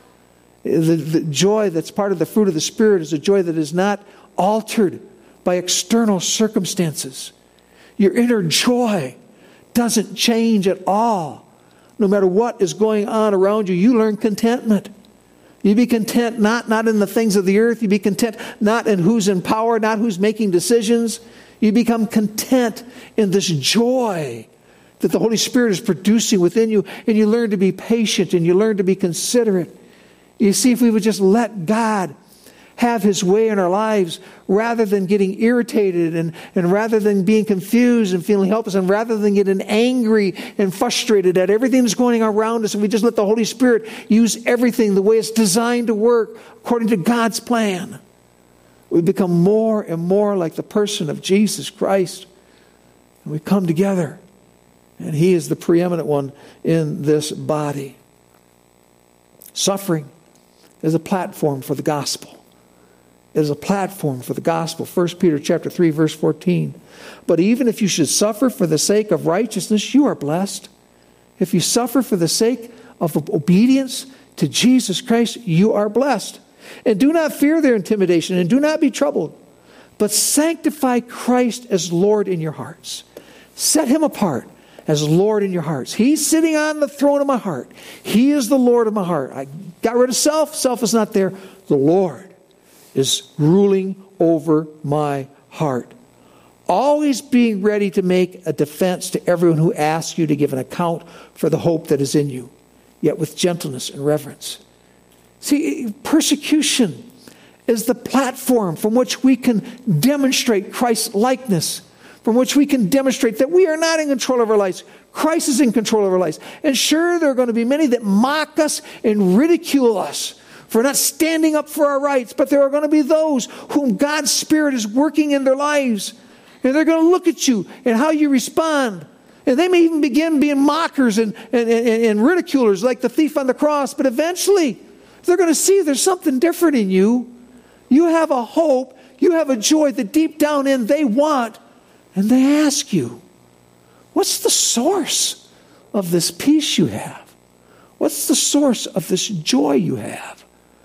The, the joy that's part of the fruit of the Spirit is a joy that is not altered by external circumstances. Your inner joy doesn't change at all. No matter what is going on around you, you learn contentment. You be content not, not in the things of the earth. You be content not in who's in power, not who's making decisions. You become content in this joy that the Holy Spirit is producing within you. And you learn to be patient and you learn to be considerate. You see, if we would just let God have his way in our lives, rather than getting irritated and, and rather than being confused and feeling helpless, and rather than getting angry and frustrated at everything that's going on around us, and we just let the Holy Spirit use everything the way it's designed to work according to God's plan, we become more and more like the person of Jesus Christ. And we come together, and he is the preeminent one in this body. Suffering is a platform for the gospel. It is a platform for the gospel. First Peter chapter three, verse fourteen. But even if you should suffer for the sake of righteousness, you are blessed. If you suffer for the sake of obedience to Jesus Christ, you are blessed. And do not fear their intimidation, and do not be troubled, but sanctify Christ as Lord in your hearts. Set him apart as Lord in your hearts. He's sitting on the throne of my heart. He is the Lord of my heart. I got rid of self. Self is not there. The Lord is ruling over my heart. Always being ready to make a defense to everyone who asks you to give an account for the hope that is in you, yet with gentleness and reverence. See, persecution is the platform from which we can demonstrate Christ's likeness, from which we can demonstrate that we are not in control of our lives. Christ is in control of our lives. And sure, there are going to be many that mock us and ridicule us for not standing up for our rights, but there are going to be those whom God's Spirit is working in their lives. And they're going to look at you and how you respond. And they may even begin being mockers and, and, and, and ridiculers like the thief on the cross. But eventually, they're going to see there's something different in you. You have a hope. You have a joy that deep down in they want. And they ask you, what's the source of this peace you have? What's the source of this joy you have?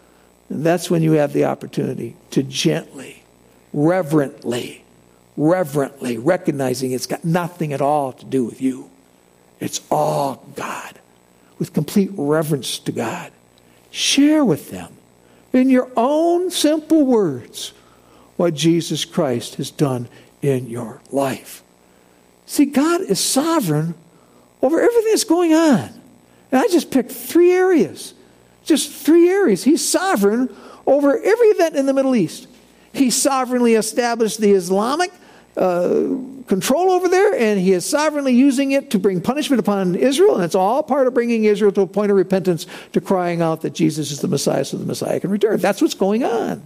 And that's when you have the opportunity to gently, reverently, reverently, recognizing it's got nothing at all to do with you. It's all God. With complete reverence to God. Share with them, in your own simple words, what Jesus Christ has done in your life. See, God is sovereign over everything that's going on. And I just picked three areas. Just three areas. He's sovereign over every event in the Middle East. He sovereignly established the Islamic uh, control over there, and he is sovereignly using it to bring punishment upon Israel, and it's all part of bringing Israel to a point of repentance, to crying out that Jesus is the Messiah so the Messiah can return. That's what's going on.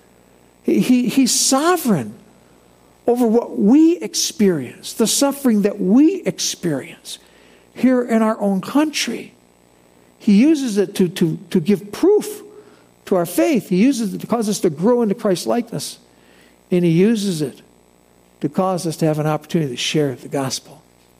He, he, he's sovereign over what we experience, the suffering that we experience here in our own country. He uses it to, to, to give proof to our faith. He uses it to cause us to grow into Christ's likeness. And he uses it to cause us to have an opportunity to share the gospel.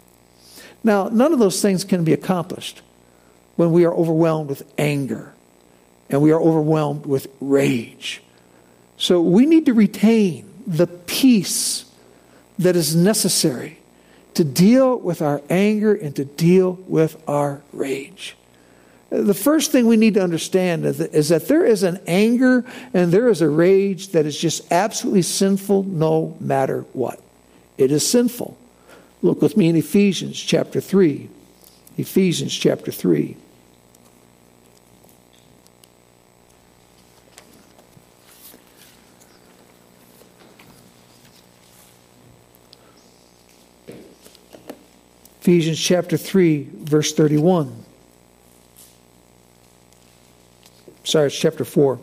Now, none of those things can be accomplished when we are overwhelmed with anger and we are overwhelmed with rage. So we need to retain the peace that is necessary to deal with our anger and to deal with our rage. The first thing we need to understand is that there is an anger and there is a rage that is just absolutely sinful no matter what. It is sinful. Look with me in Ephesians chapter three. Ephesians chapter three. Ephesians chapter three, verse thirty-one. Sorry, it's chapter four.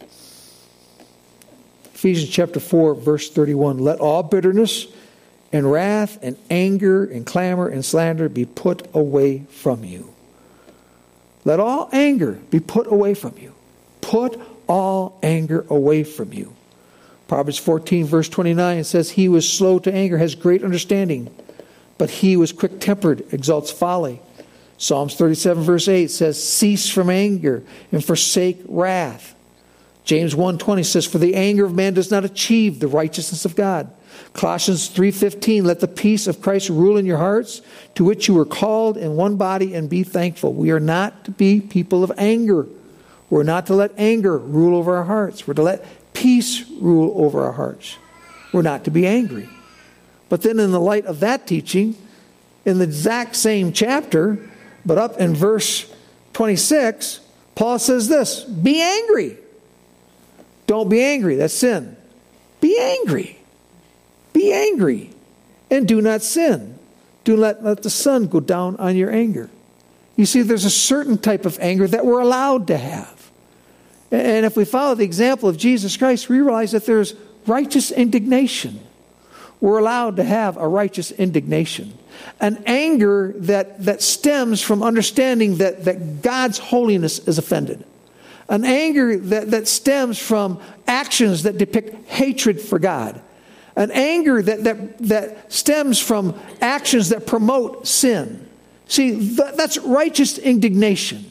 Ephesians chapter four, verse thirty-one. Let all bitterness and wrath and anger and clamor and slander be put away from you. Let all anger be put away from you. Put all anger away from you. Proverbs fourteen, verse twenty-nine says, he who is slow to anger has great understanding, but he who is quick-tempered exalts folly. Psalms thirty-seven, verse eight says, cease from anger and forsake wrath. James one twenty says, for the anger of man does not achieve the righteousness of God. Colossians three fifteen, let the peace of Christ rule in your hearts, to which you were called in one body, and be thankful. We are not to be people of anger. We're not to let anger rule over our hearts. We're to let peace rule over our hearts. We're not to be angry. But then in the light of that teaching, in the exact same chapter, but up in verse twenty-six, Paul says this, be angry. Don't be angry. That's sin. Be angry. Be angry. And do not sin. Do not let the sun go down on your anger. You see, there's a certain type of anger that we're allowed to have. And if we follow the example of Jesus Christ, we realize that there's righteous indignation. We're allowed to have a righteous indignation. An anger that, that stems from understanding that, that God's holiness is offended. An anger that, that stems from actions that depict hatred for God. An anger that, that, that stems from actions that promote sin. See, th- that's righteous indignation.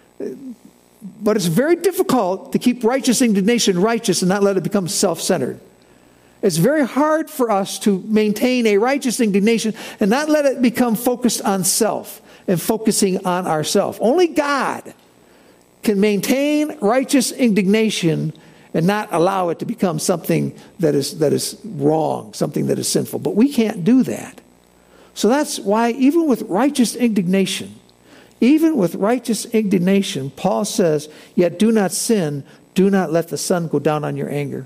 But it's very difficult to keep righteous indignation righteous and not let it become self-centered. It's very hard for us to maintain a righteous indignation and not let it become focused on self and focusing on ourselves. Only God can maintain righteous indignation and not allow it to become something that is that is wrong, something that is sinful. But we can't do that. So that's why even with righteous indignation, even with righteous indignation, Paul says, yet do not sin, do not let the sun go down on your anger.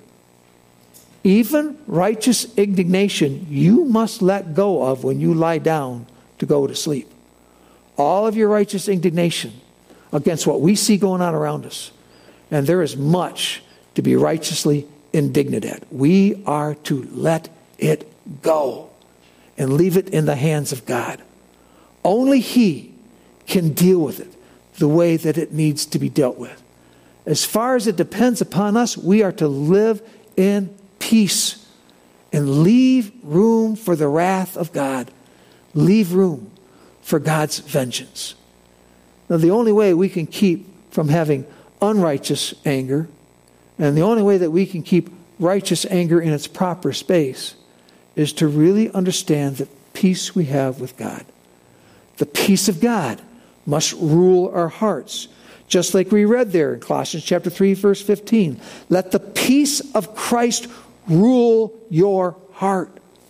Even righteous indignation you must let go of when you lie down to go to sleep. All of your righteous indignation against what we see going on around us. And there is much to be righteously indignant at. We are to let it go and leave it in the hands of God. Only He can deal with it the way that it needs to be dealt with. As far as it depends upon us, we are to live in peace and leave room for the wrath of God. Leave room for God's vengeance. Now, the only way we can keep from having unrighteous anger, and the only way that we can keep righteous anger in its proper space, is to really understand the peace we have with God. The peace of God must rule our hearts. Just like we read there in Colossians chapter three, verse fifteen. Let the peace of Christ rule your heart.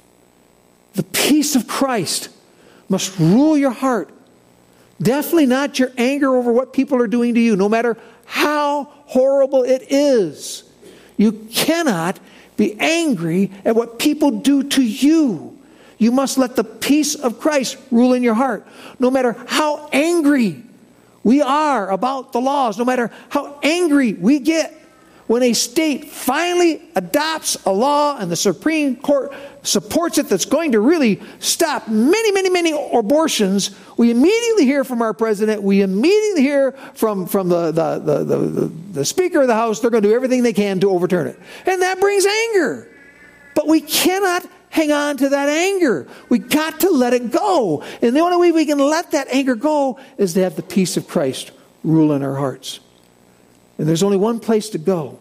The peace of Christ must rule your heart. Definitely not your anger over what people are doing to you, no matter how horrible it is. You cannot be angry at what people do to you. You must let the peace of Christ rule in your heart. No matter how angry we are about the laws, no matter how angry we get when a state finally adopts a law and the Supreme Court supports it that's going to really stop many, many, many abortions, we immediately hear from our president, we immediately hear from, from the, the, the, the, the, the Speaker of the House, they're going to do everything they can to overturn it. And that brings anger. But we cannot hang on to that anger. We got to let it go. And the only way we can let that anger go is to have the peace of Christ rule in our hearts. And there's only one place to go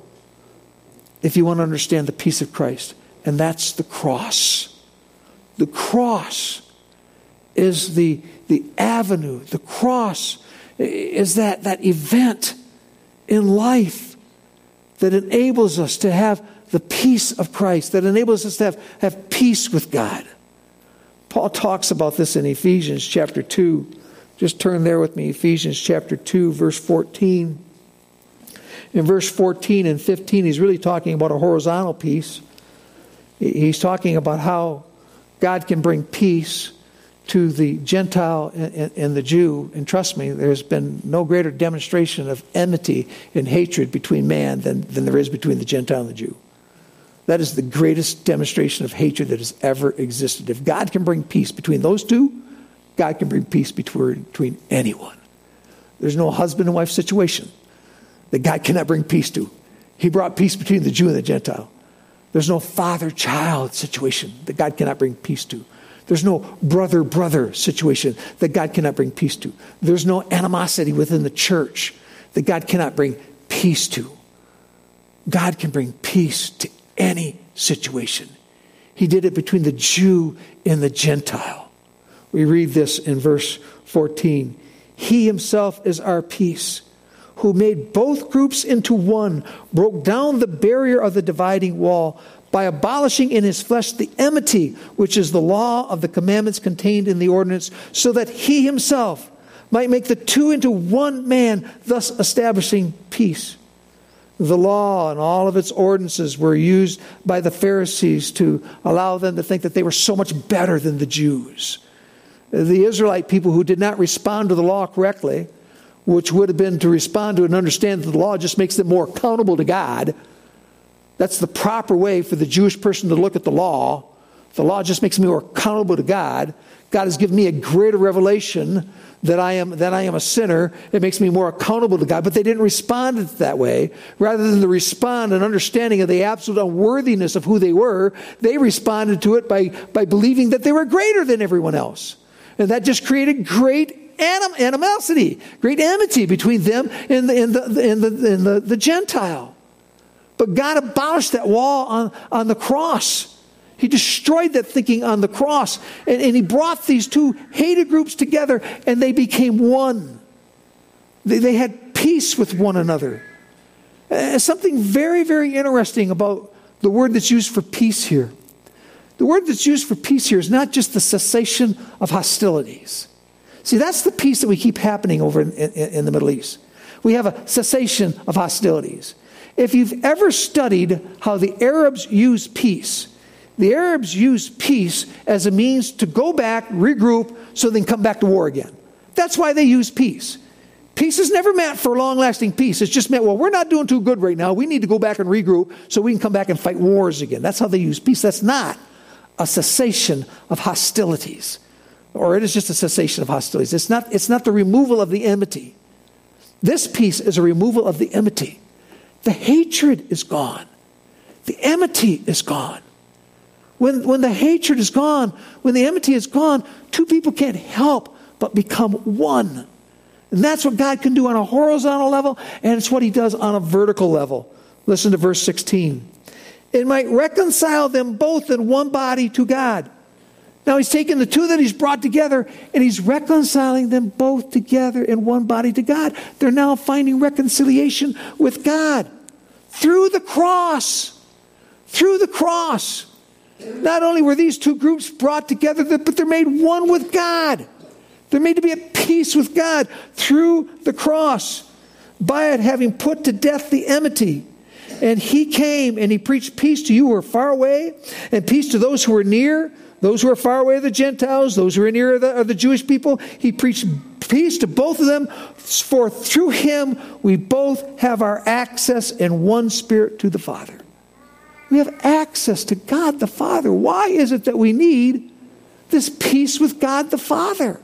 if you want to understand the peace of Christ, and that's the cross. The cross is the, the avenue. The cross is that, that event in life that enables us to have the peace of Christ, that enables us to have, have peace with God. Paul talks about this in Ephesians chapter two. Just turn there with me, Ephesians chapter two, verse fourteen. In verse fourteen and fifteen, he's really talking about a horizontal peace. He's talking about how God can bring peace to the Gentile and the Jew. And trust me, there's been no greater demonstration of enmity and hatred between man than, than there is between the Gentile and the Jew. That is the greatest demonstration of hatred that has ever existed. If God can bring peace between those two, God can bring peace between, between anyone. There's no husband and wife situation that God cannot bring peace to. He brought peace between the Jew and the Gentile. There's no father-child situation that God cannot bring peace to. There's no brother-brother situation that God cannot bring peace to. There's no animosity within the church that God cannot bring peace to. God can bring peace to any situation. He did it between the Jew and the Gentile. We read this in verse fourteen. He himself is our peace, who made both groups into one, broke down the barrier of the dividing wall by abolishing in his flesh the enmity, which is the law of the commandments contained in the ordinance, so that he himself might make the two into one man, thus establishing peace. The law and all of its ordinances were used by the Pharisees to allow them to think that they were so much better than the Jews. The Israelite people who did not respond to the law correctly, which would have been to respond to and understand that the law just makes them more accountable to God. That's the proper way for the Jewish person to look at the law. The law just makes me more accountable to God. God has given me a greater revelation that I am that I am a sinner. It makes me more accountable to God. But they didn't respond to it that way. Rather than to respond and understanding of the absolute unworthiness of who they were, they responded to it by, by believing that they were greater than everyone else. And that just created great anim- animosity, great enmity between them and the, and the, and the, and the, the Gentile. But God abolished that wall on, on the cross. He destroyed that thinking on the cross. And, and he brought these two hated groups together, and they became one. They, they had peace with one another. Uh, something very, very interesting about the word that's used for peace here. The word that's used for peace here is not just the cessation of hostilities. See, that's the peace that we keep happening over in, in, in the Middle East. We have a cessation of hostilities. If you've ever studied how the Arabs use peace, the Arabs use peace as a means to go back, regroup, so they can come back to war again. That's why they use peace. Peace is never meant for long-lasting peace. It's just meant, well, we're not doing too good right now. We need to go back and regroup so we can come back and fight wars again. That's how they use peace. That's not a cessation of hostilities. Or it is just a cessation of hostilities. It's not, it's not the removal of the enmity. This peace is a removal of the enmity. The hatred is gone. The enmity is gone. When, when the hatred is gone, when the enmity is gone, two people can't help but become one. And that's what God can do on a horizontal level, and it's what he does on a vertical level. Listen to verse sixteen. It might reconcile them both in one body to God. Now he's taking the two that he's brought together, and he's reconciling them both together in one body to God. They're now finding reconciliation with God through the cross. Through the cross. Not only were these two groups brought together, but they're made one with God. They're made to be at peace with God through the cross. By it having put to death the enmity. And he came and he preached peace to you who are far away, and peace to those who are near. Those who are far away are the Gentiles. Those who are near are the, are the Jewish people. He preached peace to both of them. For through him we both have our access in one spirit to the Father. We have access to God the Father. Why is it that we need this peace with God the Father?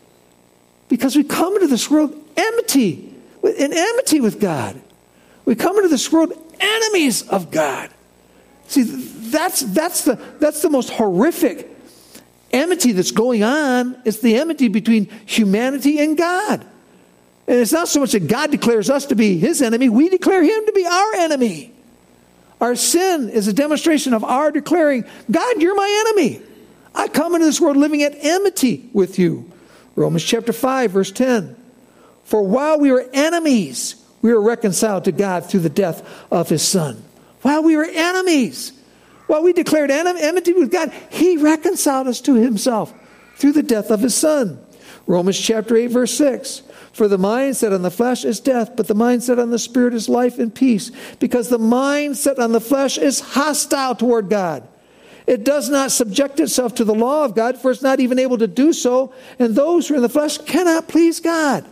Because we come into this world enmity, in enmity with God. We come into this world enemies of God. See, that's that's the that's the most horrific enmity that's going on. It's the enmity between humanity and God. And it's not so much that God declares us to be his enemy, we declare him to be our enemy. Our sin is a demonstration of our declaring, God, you're my enemy. I come into this world living at enmity with you. Romans chapter five, verse ten. For while we were enemies, we were reconciled to God through the death of his Son. While we were enemies, while we declared enmity with God, he reconciled us to himself through the death of his Son. Romans chapter eight, verse six. For the mind set on the flesh is death, but the mind set on the Spirit is life and peace. Because the mind set on the flesh is hostile toward God. It does not subject itself to the law of God, for it's not even able to do so. And those who are in the flesh cannot please God.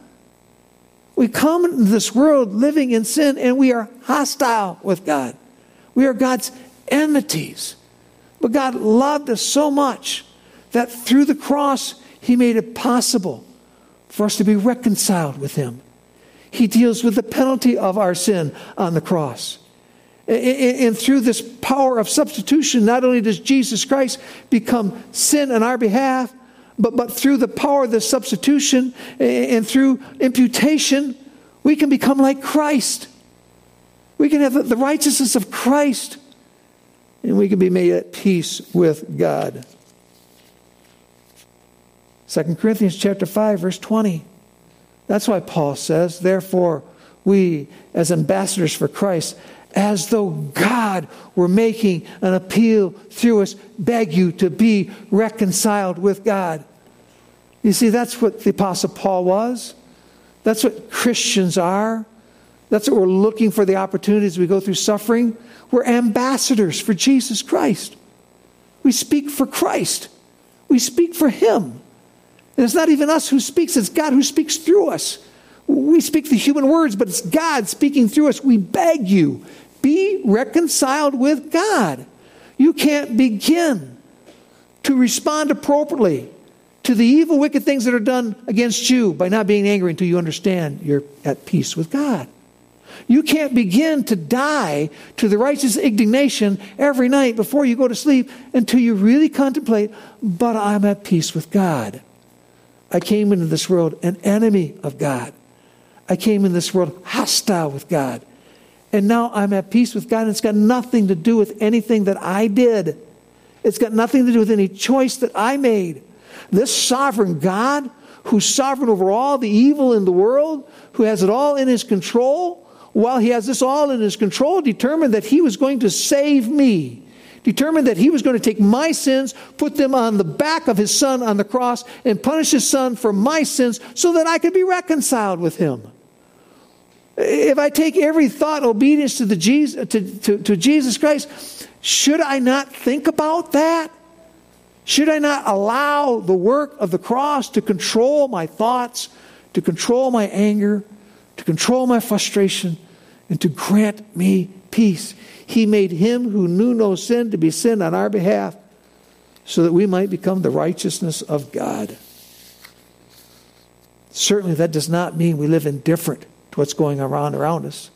We come into this world living in sin, and we are hostile with God. We are God's enmities. But God loved us so much that through the cross, he made it possible for us to be reconciled with him. He deals with the penalty of our sin on the cross. And through this power of substitution, not only does Jesus Christ become sin on our behalf, but, but through the power of the substitution and through imputation, we can become like Christ. We can have the righteousness of Christ, and we can be made at peace with God. Second Corinthians chapter five, verse twenty. That's why Paul says, therefore, we as ambassadors for Christ, as though God were making an appeal through us, beg you to be reconciled with God. You see, that's what the Apostle Paul was. That's what Christians are. That's what we're looking for, the opportunities we go through suffering. We're ambassadors for Jesus Christ. We speak for Christ. We speak for Him. And it's not even us who speaks, it's God who speaks through us. We speak the human words, but it's God speaking through us. We beg you, be reconciled with God. You can't begin to respond appropriately to the evil, wicked things that are done against you by not being angry until you understand you're at peace with God. You can't begin to die to the righteous indignation every night before you go to sleep until you really contemplate, but I'm at peace with God. I came into this world an enemy of God. I came in this world hostile with God. And now I'm at peace with God, and it's got nothing to do with anything that I did. It's got nothing to do with any choice that I made. This sovereign God, who's sovereign over all the evil in the world, who has it all in His control, while He has this all in His control, determined that He was going to save me. Determined that He was going to take my sins, put them on the back of His Son on the cross, and punish His Son for my sins so that I could be reconciled with Him. If I take every thought obedience to, the Jesus, to, to, to Jesus Christ, should I not think about that? Should I not allow the work of the cross to control my thoughts, to control my anger, to control my frustration, and to grant me peace? He made Him who knew no sin to be sin on our behalf, so that we might become the righteousness of God. Certainly that does not mean we live indifferent to what's going around around us.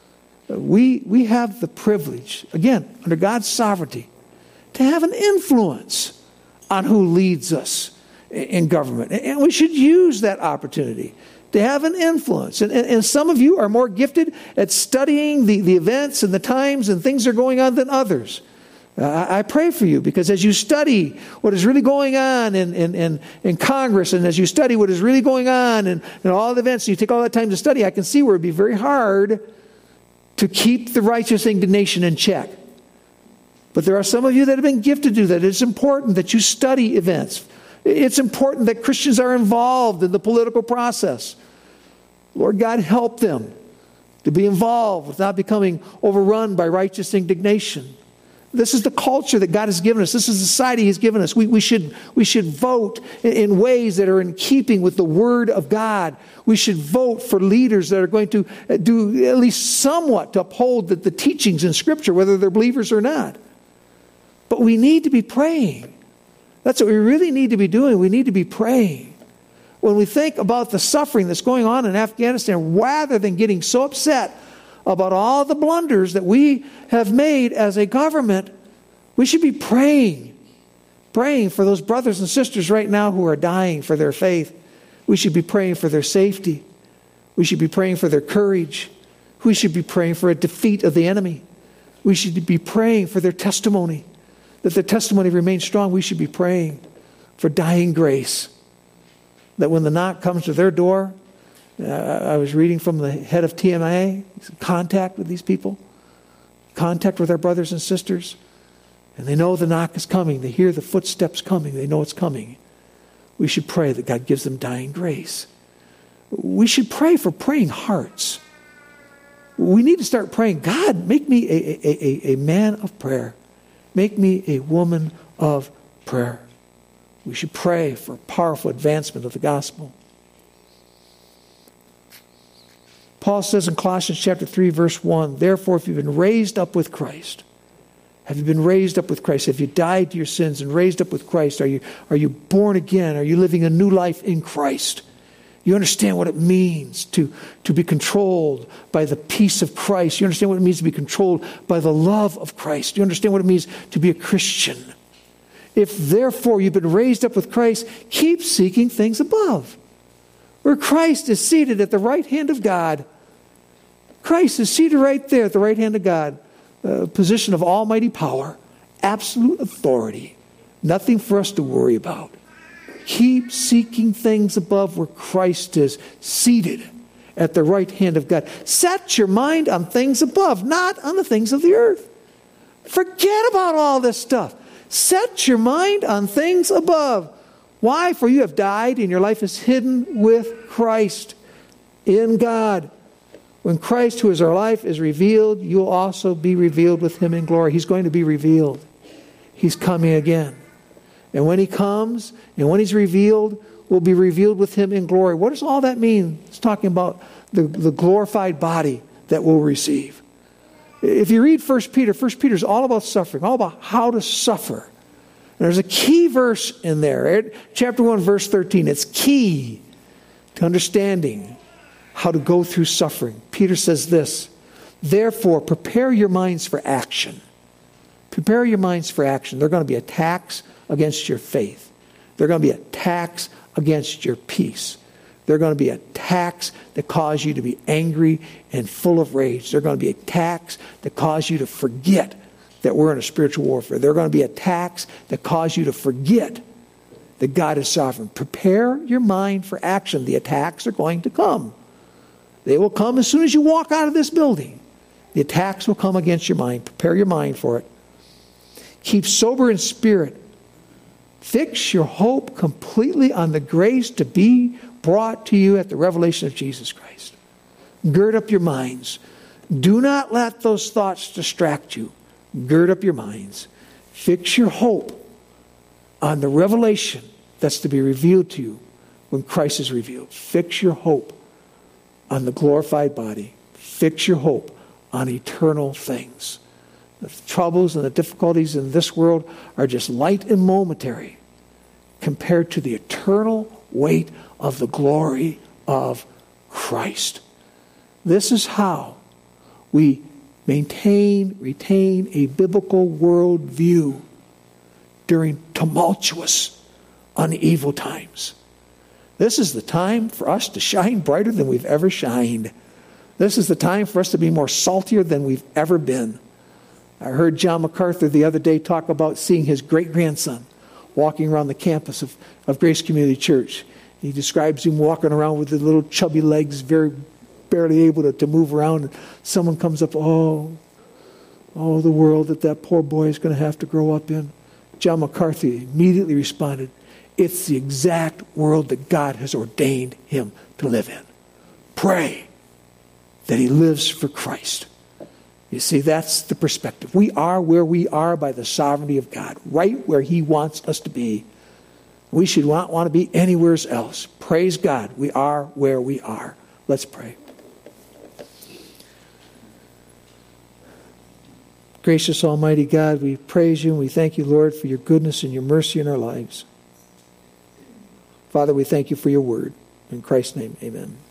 We, we have the privilege, again, under God's sovereignty, to have an influence on who leads us in government. And we should use that opportunity to have an influence. And, and, and some of you are more gifted at studying the, the events and the times and things that are going on than others. Uh, I pray for you, because as you study what is really going on in, in, in, in Congress, and as you study what is really going on in, in all the events, and you take all that time to study, I can see where it would be very hard to keep the righteous indignation in check. But there are some of you that have been gifted to do that. It's important that you study events. It's important that Christians are involved in the political process. Lord God, help them to be involved without becoming overrun by righteous indignation. This is the culture that God has given us. This is the society He's given us. We, we, should, we should vote in, in ways that are in keeping with the Word of God. We should vote for leaders that are going to do at least somewhat to uphold the, the teachings in Scripture, whether they're believers or not. But we need to be praying. That's what we really need to be doing. We need to be praying. When we think about the suffering that's going on in Afghanistan, rather than getting so upset about all the blunders that we have made as a government, we should be praying. Praying for those brothers and sisters right now who are dying for their faith. We should be praying for their safety. We should be praying for their courage. We should be praying for a defeat of the enemy. We should be praying for their testimony, that their testimony remains strong. We should be praying for dying grace, that when the knock comes to their door, uh, I was reading from the head of T M A, contact with these people, contact with our brothers and sisters, and they know the knock is coming. They hear the footsteps coming. They know it's coming. We should pray that God gives them dying grace. We should pray for praying hearts. We need to start praying, God, make me a, a, a, a man of prayer. Make me a woman of prayer. We should pray for powerful advancement of the gospel. Paul says in Colossians chapter three, verse one, therefore, if you've been raised up with Christ, have you been raised up with Christ? Have you died to your sins and raised up with Christ? Are you, are you born again? Are you living a new life in Christ? You understand what it means to, to be controlled by the peace of Christ. You understand what it means to be controlled by the love of Christ. You understand what it means to be a Christian. If therefore you've been raised up with Christ, keep seeking things above, where Christ is seated at the right hand of God. Christ is seated right there at the right hand of God. A position of almighty power, absolute authority. Nothing for us to worry about. Keep seeking things above where Christ is seated at the right hand of God. Set your mind on things above, not on the things of the earth. Forget about all this stuff. Set your mind on things above. Why? For you have died and your life is hidden with Christ in God. When Christ, who is our life, is revealed, you will also be revealed with him in glory. He's going to be revealed. He's coming again. And when he comes, and when he's revealed, we'll be revealed with him in glory. What does all that mean? It's talking about the, the glorified body that we'll receive. If you read First Peter, First Peter is all about suffering, all about how to suffer. And there's a key verse in there, right? Chapter one, verse thirteen. It's key to understanding how to go through suffering. Peter says this, therefore, prepare your minds for action. Prepare your minds for action. There are going to be attacks against your faith. There are going to be attacks against your peace. There are going to be attacks that cause you to be angry and full of rage. There are going to be attacks that cause you to forget that we're in a spiritual warfare. There are going to be attacks that cause you to forget that God is sovereign. Prepare your mind for action. The attacks are going to come. They will come as soon as you walk out of this building. The attacks will come against your mind. Prepare your mind for it. Keep sober in spirit. Fix your hope completely on the grace to be brought to you at the revelation of Jesus Christ. Gird up your minds. Do not let those thoughts distract you. Gird up your minds. Fix your hope on the revelation that's to be revealed to you when Christ is revealed. Fix your hope on the glorified body. Fix your hope on eternal things. The troubles and the difficulties in this world are just light and momentary compared to the eternal weight of the glory of Christ. This is how we maintain, retain a biblical worldview during tumultuous, uneven times. This is the time for us to shine brighter than we've ever shined. This is the time for us to be more saltier than we've ever been. I heard John MacArthur the other day talk about seeing his great-grandson walking around the campus of, of Grace Community Church. He describes him walking around with his little chubby legs, very barely able to, to move around. And someone comes up, oh, oh, the world that that poor boy is going to have to grow up in. John MacArthur immediately responded, it's the exact world that God has ordained him to live in. Pray that he lives for Christ. You see, that's the perspective. We are where we are by the sovereignty of God, right where he wants us to be. We should not want to be anywhere else. Praise God, we are where we are. Let's pray. Gracious Almighty God, we praise you and we thank you, Lord, for your goodness and your mercy in our lives. Father, we thank you for your word. In Christ's name, amen.